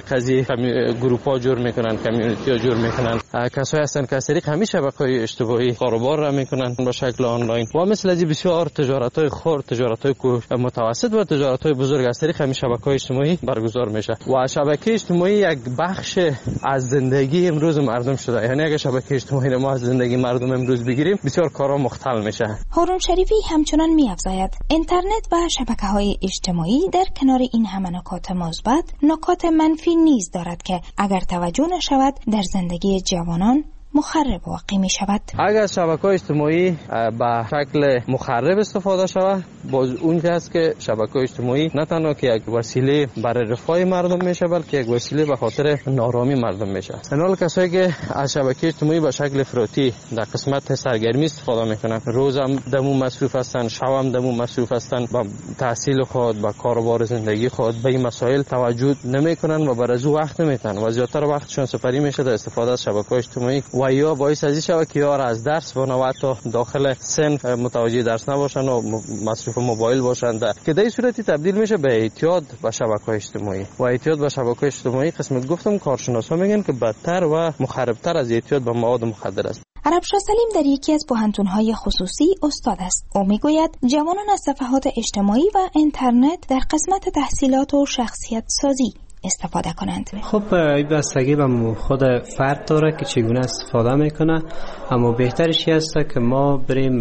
گروه‌ها جور میکنن، کامیونیتی‌ها جور میکنن. کسایی هستن که از طریق همین شبکه‌های اجتماعی کاروبار را میکنن به شکل آنلاین و مثل از بسیار تجارت‌های خرد، تجارت‌های متوسط و تجارت‌های بزرگ از طریق همین شبکه‌های اجتماعی برگزار میشه. و شبکه اجتماعی یک بخش از زندگی امروز مردم شده. یعنی اگه شبکه اجتماعی ما از زندگی مردم امروز بگیریم، بسیار کارا مختل میشه. هارون شریفی همچنان می‌افزاید اینترنت و شبکه‌های اجتماعی در کنار این همه نکات مثبت، نکات منفی نیز دارد که اگر توجه نشود در زندگی جوانان مخرب واقع می شود. اگر شبکه‌های اجتماعی به شکل مخرب استفاده شود، باز اون است که شبکه‌های اجتماعی نه تنها که یک وسیله برای رفاه مردم میشه، بلکه یک وسیله به خاطر نارامی مردم میشه. حال کسایی که از شبکه اجتماعی به شکل افراطی در قسمت سرگرمی استفاده میکنن، روز هم دمو مصروف هستن، شب هم دمو مصروف هستن، با تحصیل خود، با کاروبار زندگی خود به این مسائل توجه نمیکنن و برای وقت نمیتن و زیادتر وقتشون سپری میشه در استفاده از شبکه‌های اجتماعی و یا باعث از این شود که یار از درس بانه تا داخل سن متوجه درس نباشن و مصروف موبایل باشن، که در این صورتی تبدیل میشه به اعتیاد به شبکه‌های اجتماعی و اعتیاد به شبکه‌های اجتماعی قسمت گفتم کارشناسا میگن که بدتر و مخربتر از اعتیاد به مواد مخدر است. عربشاه سلیم در یکی از پوهنتون‌های خصوصی استاد است. او میگوید جوانان از صفحات اجتماعی و اینترنت در قسمت تحصیلات و شخصیت سازی استفاده کنند. خب این بستگی به خود فرد داره که چگونه استفاده میکنه، اما بهترش هست که ما بریم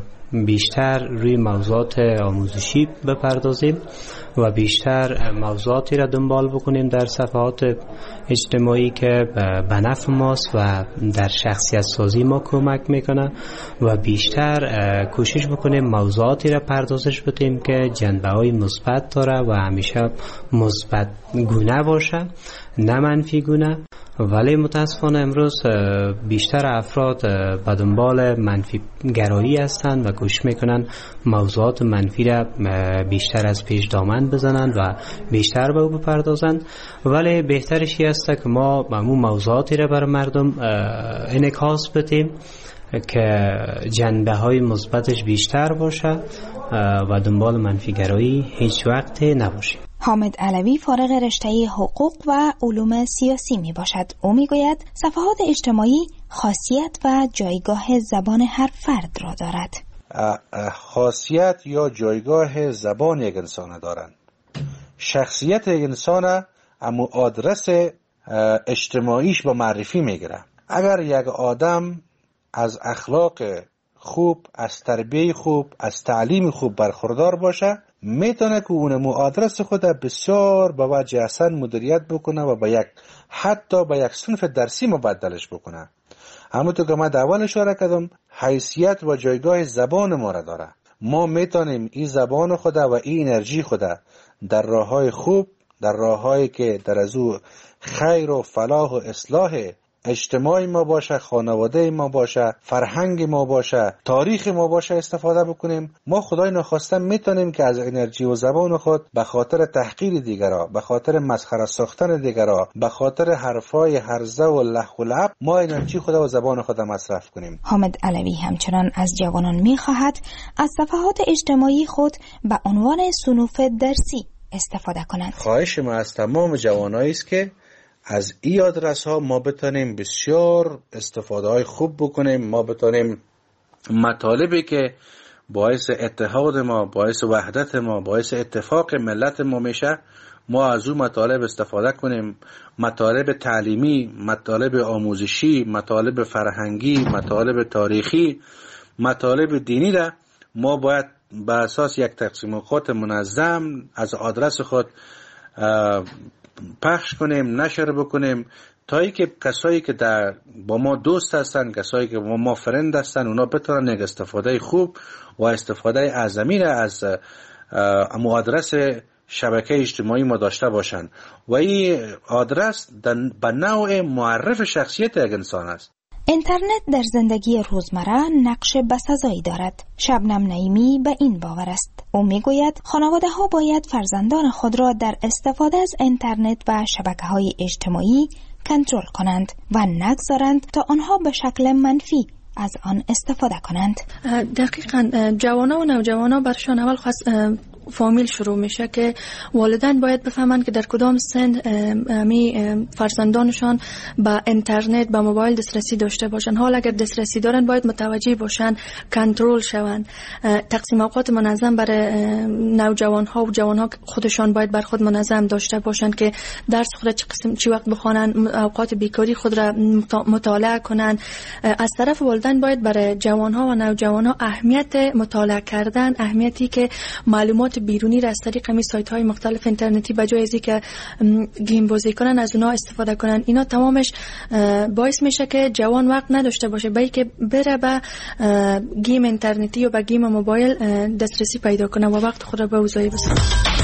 بیشتر روی موضوعات آموزشی بپردازیم و بیشتر موضوعاتی را دنبال بکنیم در صفحات اجتماعی که به نفع ماست و در شخصیت سازی ما کمک میکنه و بیشتر کوشش بکنیم موضوعاتی را پردازش بدیم که جنبه‌های مثبت داره و همیشه مثبت گونه باشه، نه منفی گونه. ولی متاسفانه امروز بیشتر افراد به دنبال منفی گرایی هستند و کوشش میکنن موضوعات منفی را بیشتر از پیش دامن بزنند و بیشتر به او بپردازند. ولی بهترش است که ما همون موضوعاتی را برای مردم انعکاس بدیم که جنبه های مثبتش بیشتر باشه و دنبال منفی گرایی هیچ وقت نباشه. حامد علوی فارغ رشته حقوق و علوم سیاسی می باشد. او می گوید صفحات اجتماعی خاصیت و جایگاه زبان هر فرد را دارد. خاصیت یا جایگاه زبان یک انسان دارند. شخصیت یک انسان اما آدرس اجتماعیش با معرفی میگیره. اگر یک آدم از اخلاق خوب، از تربیه خوب، از تعلیم خوب برخوردار باشه، میتونه که اون آدرس خود بسیار با وجه احسن مدیریت بکنه و حتی به یک صنف درسی مبدلش بکنه. همونطور که من در اول اشاره کردم، حیثیت و جایگاه زبان ما را داره. ما میتونیم این زبان خود و این انرژی خود در راههای خوب، در راههایی که در از او خیر و فلاح و اصلاح اجتماعی ما باشه، خانواده ما باشه، فرهنگ ما باشه، تاریخ ما باشه استفاده بکنیم. ما خدای نخواسته میتونیم که از انرژی و زبان خود به خاطر تحقیر دیگرها، به خاطر مسخره ساختن دیگرها، به خاطر حرفای هرزه و لح و لعب ما انرژی خود و زبان خود مصرف کنیم. حامد علوی همچنان از جوانان میخواهد از صفحات اجتماعی خود به عنوان صنوف درسی استفاده کنند. خواهش ما از تمام جوانایی است که از این آدرس ها ما بتونیم بسیار استفاده های خوب بکنیم. ما بتونیم مطالبی که باعث اتحاد ما، باعث وحدت ما، باعث اتفاق ملت ما میشه، ما از اون مطالب استفاده کنیم. مطالب تعلیمی، مطالب آموزشی، مطالب فرهنگی، مطالب تاریخی، مطالب دینی را ما باید به اساس یک تقسیم اوقات منظم از آدرس خود پخش کنیم، نشر بکنیم، تا ای که کسایی که با ما دوست هستن، کسایی که با ما فرند هستن، اونا بتونن یک استفاده خوب و استفاده اعظمی را از آدرس شبکه اجتماعی ما داشته باشن. و این آدرس به نوع معرف شخصیت یک انسان است. اینترنت در زندگی روزمره نقش بسزایی دارد. شبنم نعیمی به این باور است. او میگوید خانواده ها باید فرزندان خود را در استفاده از اینترنت و شبکه‌های اجتماعی کنترل کنند و نگذارند تا آنها به شکل منفی از آن استفاده کنند. دقیقاً جوانان و نوجوانان برشان اول فامیل شروع میشه که والدین باید بفهمند که در کدام سن فرزندانشان با اینترنت، با موبایل دسترسی داشته باشند. حالا اگر دسترسی دارن باید متوجه باشند، کنترل شوند. تقسیم اوقات منظم برای نوجوان ها و جوان ها خودشان باید بر خود منظم داشته باشند که درس خود چه وقت بخوانند، اوقات بیکاری خود را مطالعه کنند. از طرف والدین باید برای جوان ها و نوجوان ها اهمیت مطالعه کردن، اهمیتی که معلومات بیرونی را از طریق همین سایت های مختلف اینترنتی به جای از اینکه گیم بازی کنن از اونها استفاده کنن، اینا تمامش باعث میشه که جوان وقت نداشته باشه بلکه بره به گیم اینترنتی یا به گیم موبایل دسترسی پیدا کنه و وقت خود را به اوضاعی بسازه.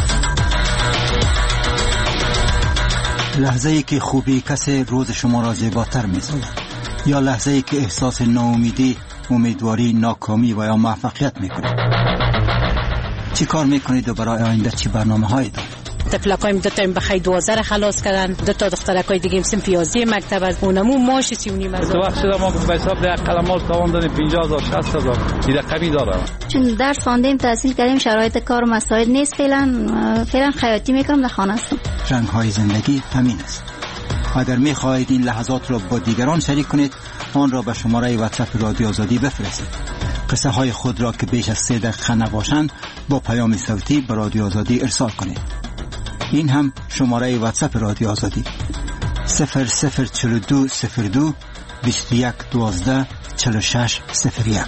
لحظه‌ای که خوبی کسی روز شما را زیباتر می‌سازد، یا لحظه‌ای که احساس ناامیدی، امیدواری، ناکامی و یا موفقیت می‌کنید. چی کار میکنید و برای آینده چی برنامه‌هایی دارید؟ طفلکایم دو تا بخای 12 خلاص کردن، دو تا دخترکای دیگه سن پیازی مکتب از اونمو ماش 39,000. تو وقت شده ما به حساب ده قلمال تاوان دادیم 50,000 60,000 این رقمی داره. چون درس خواندیم، تحصیل کردیم، شرایط کار و مسائل نیست، فعلا خیاطی میکنم، در خانه هستم. رنگ‌های زندگی همین است. اگر می‌خواهید این لحظات را با دیگران شریک کنید، آن را به شماره واتساپ رادیو آزادی بفرستید. قصه های خود را که بیش از 3 دقیقه نباشند با پیام صوتی به رادیو آزادی ارسال کنید. این هم شماره واتساپ رادیو آزادی 004202 2112 4601.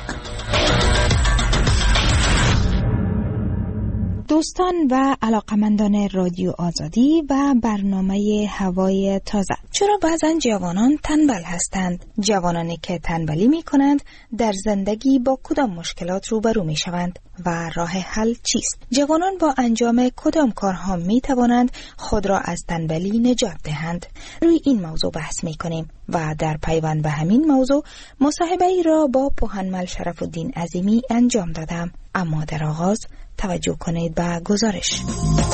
دوستان و علاقمندان رادیو آزادی و برنامه هوای تازه، چرا بعضن جوانان تنبل هستند؟ جوانانی که تنبلی می کنند در زندگی با کدام مشکلات روبرو می شوند و راه حل چیست؟ جوانان با انجام کدام کارها می توانند خود را از تنبلی نجات دهند؟ روی این موضوع بحث می کنیم و در پیوند به همین موضوع مصاحبه ای را با پوهنمل شرف‌الدین عظیمی انجام دادم. اما در آغاز توجه کنید به گزارش.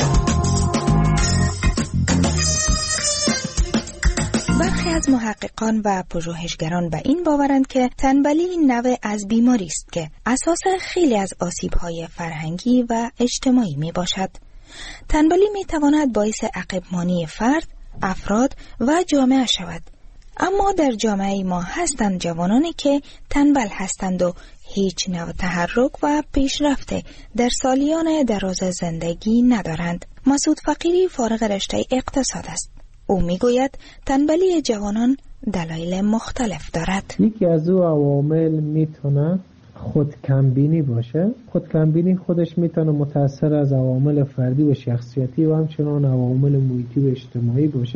برخی از محققان و پژوهشگران به این باورند که تنبلی نوع از بیماری است که اساس خیلی از آسیب‌های فرهنگی و اجتماعی می باشد. تنبلی می تواند باعث عقب‌مانی فرد، افراد و جامعه شود. اما در جامعه ما هستند جوانانی که تنبل هستند و هیچ نوع تحرک و پیشرفت در سالیان دراز زندگی ندارند. مسعود فقیری فارغ رشته اقتصاد است. او میگوید تنبلی جوانان دلایل مختلف دارد. یکی از او عوامل میتونه خودکمبینی باشه. خودکمبینی خودش میتونه متأثر از عوامل فردی و شخصیتی و همچنان عوامل محیطی و اجتماعی باشه.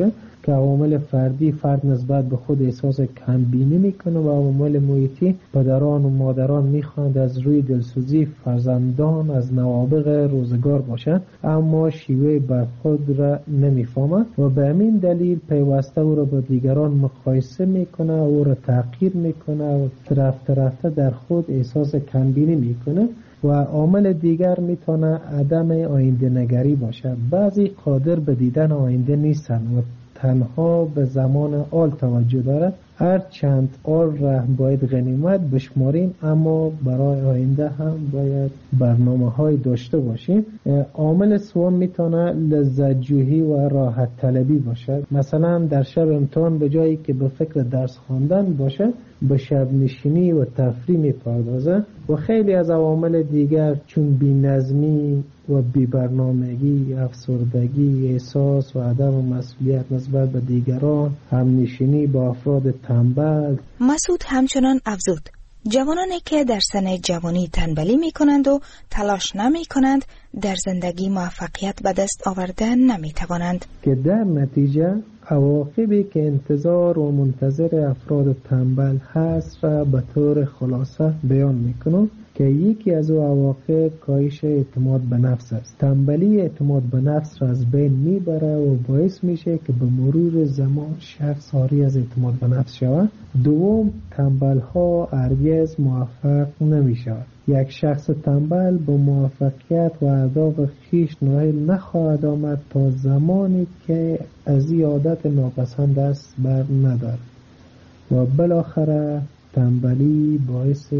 که عوامل فردی فرد نسبت به خود احساس کمبینی میکنه و عوامل محیطی پدران و مادران میخواند از روی دلسوزی فرزندان از نوابغ روزگار باشند، اما شیوه برخورد را نمیفهمند و به همین دلیل پیوسته او را با دیگران مقایسه میکنه، او را تحقیر میکنه و رفته در خود احساس کمبینی میکنه. و عامل دیگر میتونه عدم آینده نگری باشه. بعضی قادر به دیدن آینده نیستن و تنها به زمان آل توجه داره. هر چند آل را باید غنیمت بشماریم، اما برای آینده هم باید برنامه های داشته باشیم. عامل سوم میتونه لذت جویی و راحت طلبی باشه. مثلا در شب امتحان به جایی که به فکر درس خواندن باشه به شب نشینی و تفریح میپردازه. و خیلی از عوامل دیگر چون بی‌نظمی و بی‌برنامگی، افسردگی، احساس و عدم مسئولیت نسبت به دیگران، همنشینی با افراد تنبل. مسعود همچنان افزود جوانانی که در سن جوانی تنبلی می کنند و تلاش نمی کنند در زندگی موفقیت به دست آورده نمی توانند، که در نتیجه عواقبی که انتظار و منتظر افراد تنبل هست را به طور خلاصه بیان می کنم که یکی از او عواقب کاهش اعتماد به نفس است. تنبلی اعتماد به نفس را از بین میبره و باعث میشه که به مرور زمان شخص عاری از اعتماد به نفس شود. دوم، تنبل ها هرگز موفق نمیشود. یک شخص تنبل با موفقیت و اهداف خویش نائل نخواهد آمد تا زمانی که از این عادت ناپسند دست بر ندارد و بالاخره تنبلی باعث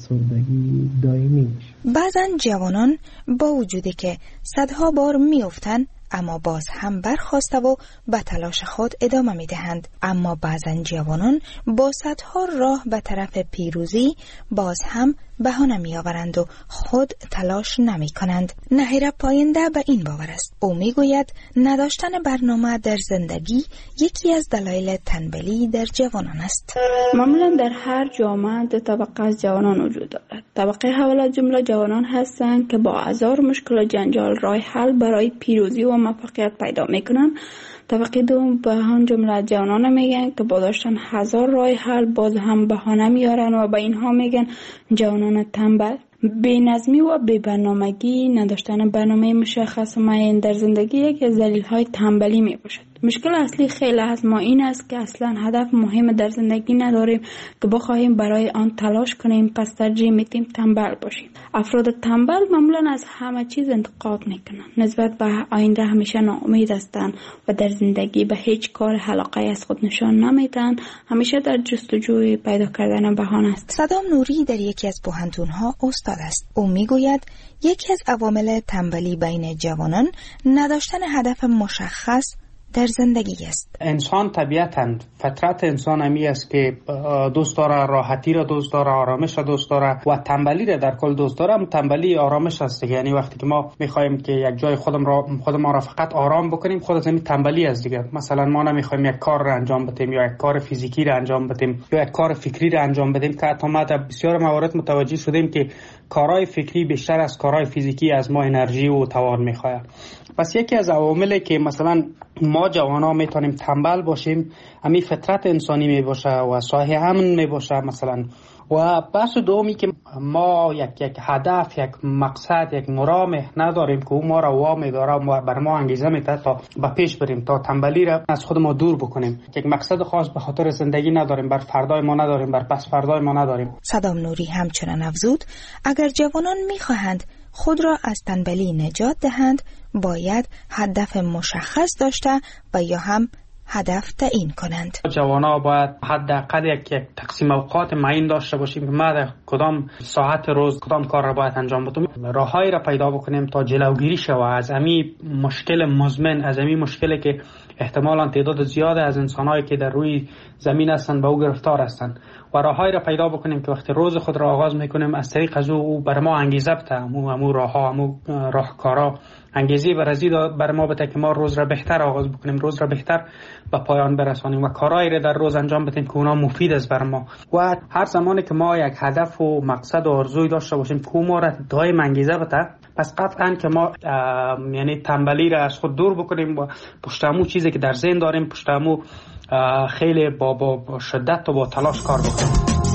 افسردگی دائمی میشه. بعضا جوانان با وجودی که صدها بار میافتند اما باز هم برخاسته و به تلاش خود ادامه میدهند، اما بعضا جوانان با صدها راه به طرف پیروزی باز هم بهانه میآورند و خود تلاش نمی کنند. نهیر پاینده به این باور است. او میگوید نداشتن برنامه در زندگی یکی از دلایل تنبلی در جوانان است. معمولا در هر جامعه دو طبقه از جوانان وجود دارد. طبقه اول از جمله جوانان هستند که با هزار مشکل و جنجال راه حل برای پیروزی و موفقیت پیدا میکنند. طبقه دوم به هم جمله جوانان میگن که با داشتن هزار راه حل باز هم بهانه میارن و به اینها میگن جوانان تنبل. بی‌نظمی و بی‌برنامگی، نداشتن برنامه مشخص و معین در زندگی یکی از دلایل تنبلی میباشد. مشکل اصلی خیلی از ما این است که اصلا هدف مهم در زندگی نداریم که بخواهیم برای آن تلاش کنیم، پس ترجیح میدیم تنبل باشیم. افراد تنبل معمولا از همه چیز انتقاد میکنن، نسبت به آینده همیشه ناامید هستند و در زندگی به هیچ کار علاقه از خود نشان نمیدن، همیشه در جستجوی پیدا کردن بهانه است. صدام نوری در یکی از پوهنتون‌ها استاد است. او میگوید یکی از عوامل تنبلی بین جوانان نداشتن هدف مشخص در زندگی است. انسان طبیعتاً فطرت انسان همی است که دوست داره راحتی را دوست داره، آرامش را دوست داره و تنبلی را در کل دوست داره. تنبلی آرامش است. یعنی وقتی که ما میخوایم که یک جای خودم را فقط آرام بکنیم، خود از این تنبلی است دیگه. مثلا ما نمیخوایم یک کار را انجام بدیم یا یک کار فیزیکی را انجام بدیم یا یک کار فکری را انجام بدیم که حتی ما در بسیار موارد متوجه شدیم که کارهای فکری بیشتر از کارهای فیزیکی از ما انرژی و توان میخواد. پس یکی از عواملی که مثلا ما جوانا میتونیم تنبل باشیم همین فطرت انسانی میباشه و صاحب امن میباشه مثلا. و بحث دومی که ما یک هدف، یک مقصد، یک مرام نداریم که او ما را وامی داره و بر ما انگیزه میده تا به پیش بریم، تا تنبلی را از خود ما دور بکنیم. یک مقصد خاص به خاطر زندگی نداریم، بر فردای ما نداریم، بر پس فردای ما نداریم. صدام نوری همچنان افزود اگر جوانان میخواهند خود را از تنبلی نجات دهند باید هدف مشخص داشته و یا هم هدف تعیین کنند. جوانا باید حداقل یک تقسیم اوقات معین داشته باشیم که ما در کدام ساعت روز کدام کار را باید انجام بدیم. راههایی را پیدا بکنیم تا جلوگیری شود از امی مشکل مزمن، از امی مشکلی که احتمالاً تعداد زیاده از انسان‌هایی که در روی زمین هستند به او گرفتار هستند و راههایی را پیدا بکنیم که وقتی روز خود را آغاز میکنیم از طریق از او بر ما انگیزه بده، همو راهها، همو راهکارا انگیزه بر ما بده که ما روز را بهتر آغاز بکنیم، روز را بهتر به پایان برسانیم و کارهایی را در روز انجام بدیم که اونا مفید است بر ما. و هر زمانی که ما یک هدف هدف و مقصد و آرزوی داشته باشیم که ما را دائم انگیزه بده، پس قطعا که ما یعنی تنبلی را از خود دور بکنیم و پشتمو چیزی که در ذهن داریم پشتمو خیلی با شدت و با تلاش کار بکنیم.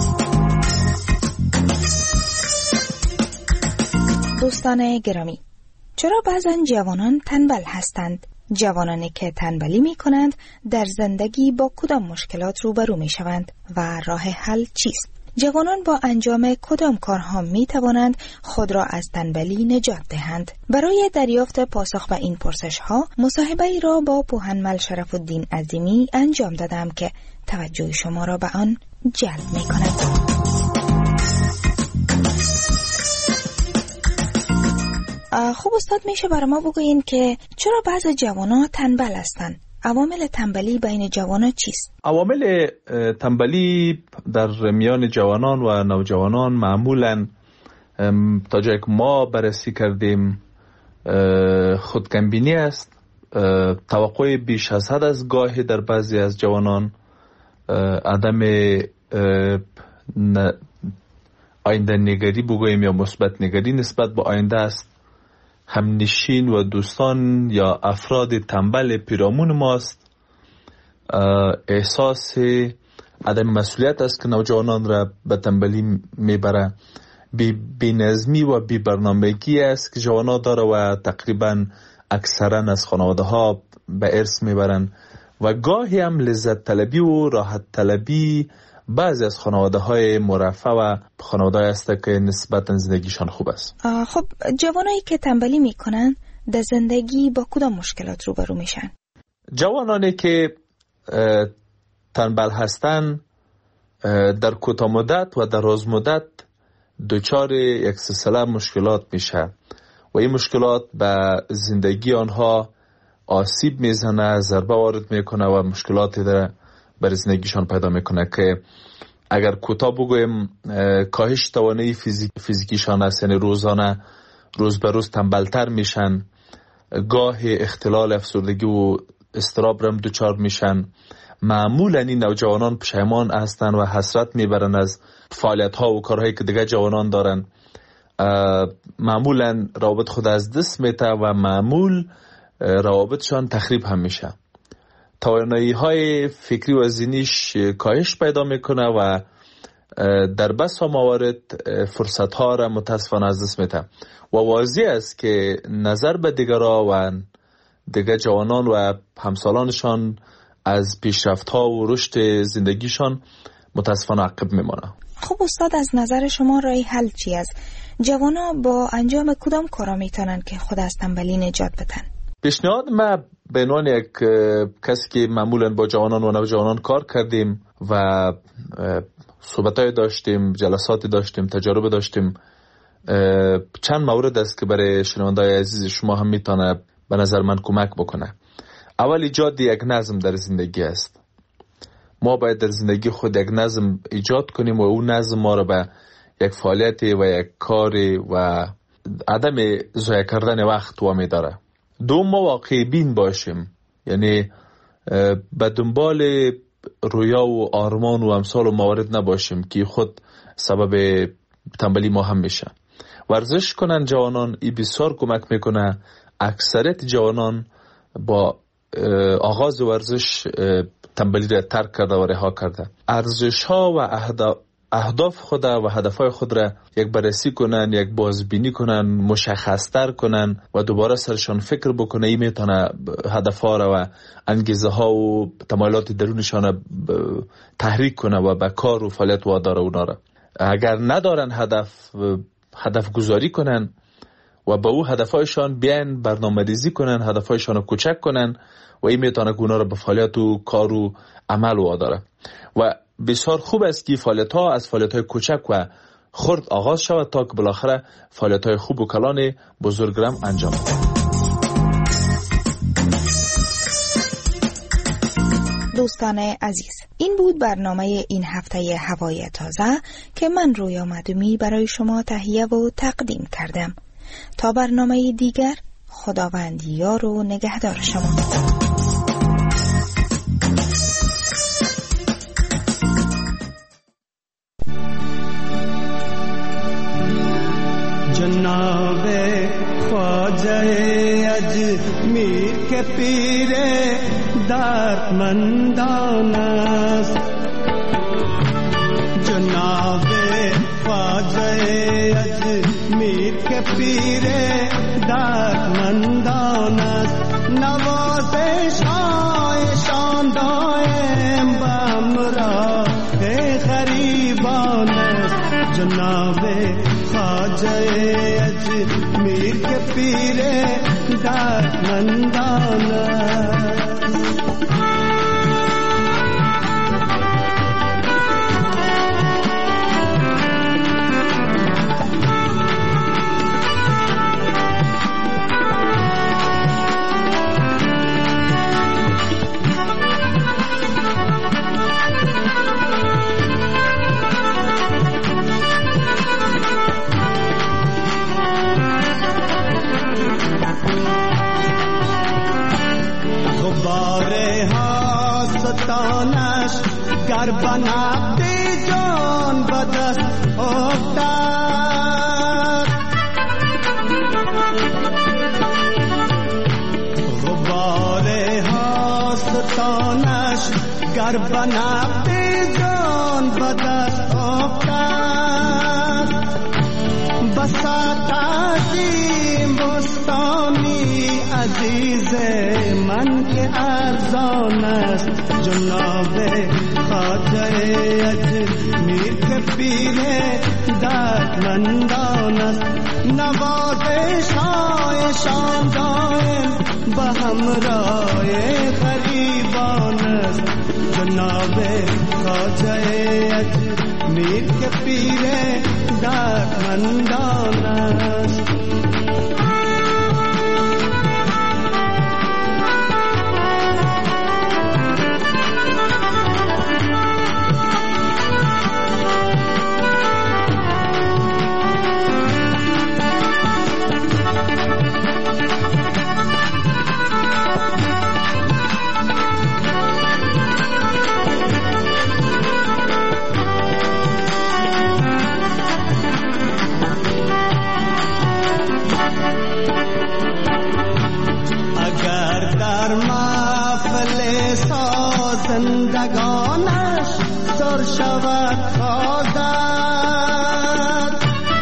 دوستان گرامی، چرا بعضا جوانان تنبل هستند؟ جوانانی که تنبلی می کنند در زندگی با کدام مشکلات روبرو می شوند و راه حل چیست؟ جوانان با انجام کدام کارها می توانند خود را از تنبلی نجات دهند؟ برای دریافت پاسخ به این پرسش ها مصاحبه ای را با پوهنمل شرف الدین عظیمی انجام دادم که توجه شما را به آن جلب می کند. خب استاد، میشه برای ما بگویین که چرا بعض جوانان تنبل هستند؟ عوامل تنبلی بین جوانان چیست؟ عوامل تنبلی در میان جوانان و نوجوانان معمولاً تا جایی که ما بررسی کردیم خودکمبینی است، توقع بیش از حد از گاهی در بعضی از جوانان، عدم آینده نگری بگوییم یا مثبت نگری نسبت به آینده است. همنشین و دوستان یا افراد تنبل پیرامون ماست. احساس عدم مسئولیت است که نوجوانان را به تنبلی میبره. بی‌نظمی و بی‌برنامگی است که جوانان داره و تقریبا اکثرا از خانواده ها به ارث میبرن و گاهی هم لذت طلبی و راحت طلبی بعضی از خانواده های مرفه و خانواده هست که نسبتا زندگیشان خوب است. خب جوانایی که تنبلی میکنن در زندگی با کدام مشکلات روبرو میشن؟ جوانانی که تنبل هستن در کوتاه مدت و در دراز مدت دچار یک سلسله مشکلات میشه و این مشکلات به زندگی آنها آسیب میزنه، ضربه وارد میکنه و مشکلاتی در برای زندگیشان پیدا میکنه که اگر کوتاه بگویم کاهش توانایی فیزیکیشان است، یعنی روزانه روز به روز تنبلتر میشن، گاه اختلال افسردگی و اضطراب رم دچار میشن. معمولا این نوجوانان پشیمان هستن و حسرت میبرن از فعالیت ها و کارهایی که دیگه جوانان دارن. معمولا روابط خود از دست میته و معمول روابطشان تخریب هم میشه. توانایی های فکری و ذهنیش کاهش پیدا میکنه و در بسا موارد فرصت ها را متاسفانه از دست میده و واضح است که نظر به دیگران و دیگر جوانان و همسالانشان از پیشرفت ها و رشد زندگیشان متاسفانه عقب میمانه. خب استاد، از نظر شما راه حل چی است؟ جوانا با انجام کدام کارا میتونن که خود از تنبلی نجات بدن؟ پیشنهاد ما به عنوان یک کسی که معمولا با جوانان و نوجوانان کار کردیم و صحبتای داشتیم، جلساتی داشتیم، تجارب داشتیم، چند مورد است که برای شنونده‌های عزیز شما هم میتونه به نظر من کمک بکنه. اول ایجاد یک نظم در زندگی است. ما باید در زندگی خود یک نظم ایجاد کنیم و اون نظم ما رو به یک فعالیتی و یک کاری و عدم ضایع کردن وقت وامی داره. دوم، ما واقعی بین باشیم، یعنی به دنبال رویا و آرمان و امثال و موارد نباشیم که خود سبب تنبلی ما هم میشه. ورزش کنن جوانان، این بسیار کمک میکنه. اکثریت جوانان با آغاز ورزش تنبلی را ترک کرده و رها کرده. ارزش ها و اهداف خود و هدفهای خود را یک بررسی کنن، یک بازبینی کنن، مشخص‌تر کنن و دوباره سرشان فکر بکنه. این میتونه هدفها را و انگیزه ها و تمایلات درونشان تحریک کنه و به کار و فعالیت واداره اونا را. اگر ندارن هدف گذاری کنن و به او هدفهایشان بیان برنامه‌ریزی کنن، هدفهایشان رو کوچک کنن و این میتونه اونا را به فعالیت و کار و عمل واداره. و بسیار خوب است که فعالیت‌ها از فعالیت‌های کوچک و خرد آغاز شود تا که بالاخره فعالیت‌های خوب و کلان بزرگرم انجام شود. دوستان عزیز، این بود برنامه این هفته هوای تازه که من رویا معدومی برای شما تهیه و تقدیم کردم. تا برنامه دیگر، خداوند یار و نگهدار شما. خواجه اجمیر که پیر دردمندان است جناب خواجه اجمیر که پیر دردمندان است نوازش هایشان دائم به همراه غریبان است جناب خواجه اجمیر که پیر دردمندان است گر بنابدی جان بدست افتاد غبار هاستانش گر بنابدی جان بدست افتاد بساط عظیم بستانی عزیز من که ارزان است جناب خواجه اجمیر که پیر دردمندان است نوازش هایشان دائم به همراه غریبان است جناب خواجه اجمیر که پیر دردمندان است زندگانش سر شود خواهد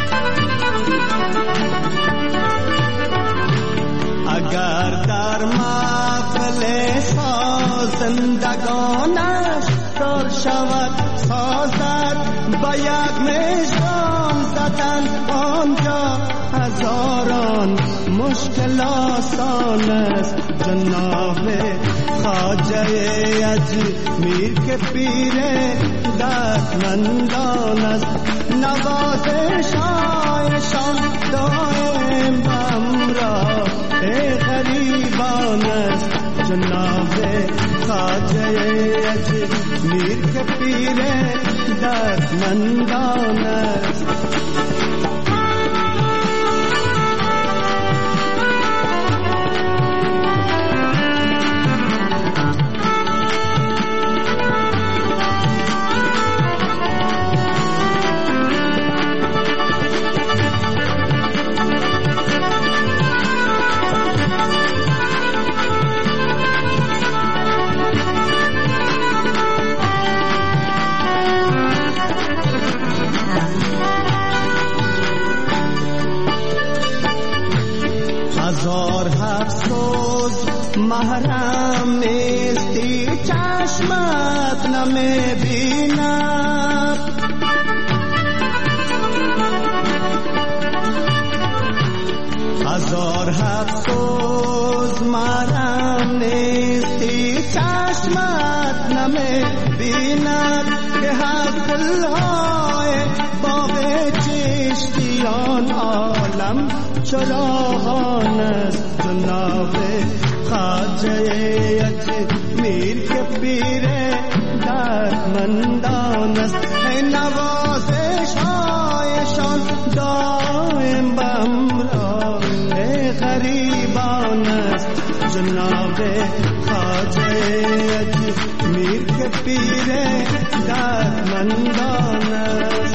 اگر در محفل زندگانش سر شود سازد با یک مژگان زدن آنجا هزاران مشکل آسان است جناب خواجه اجمیر که پیر دردمندان است نوازش هایشان دائم به همراه غریبان است جناب خواجه اجمیر که پیر دردمندان است محرم نیستی چشمت نمیبیند هزار افسوس محرم نیستی چشمت نمیبیند که حق دلهای باغ چشتیان عالم چراغان است جناب خواجه اجمیر که پیر دردمندان است نوازش هایشان دائم به همراه غریبان است جناب خواجه اجمیر که پیر دردمندان است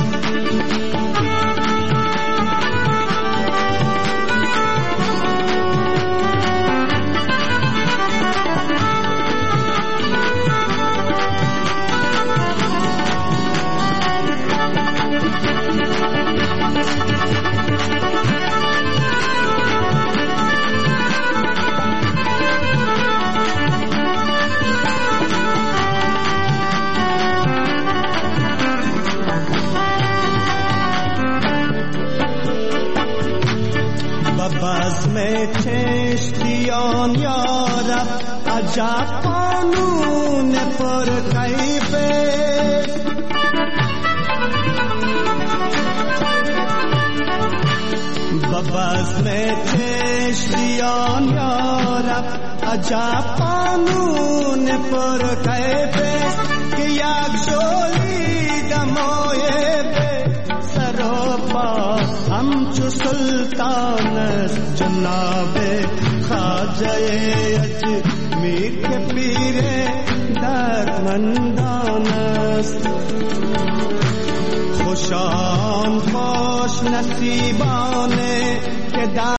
بزم چشتیان یارب عجب قانون پر کیفه بزم چشتیان یارب عجب قانون پر کیفه که یک شولی دمایه به سر و پا همچو سلطان است جناب خواجه اجمیر که پیر دردمندان است خوشان خوش نصیبانه که در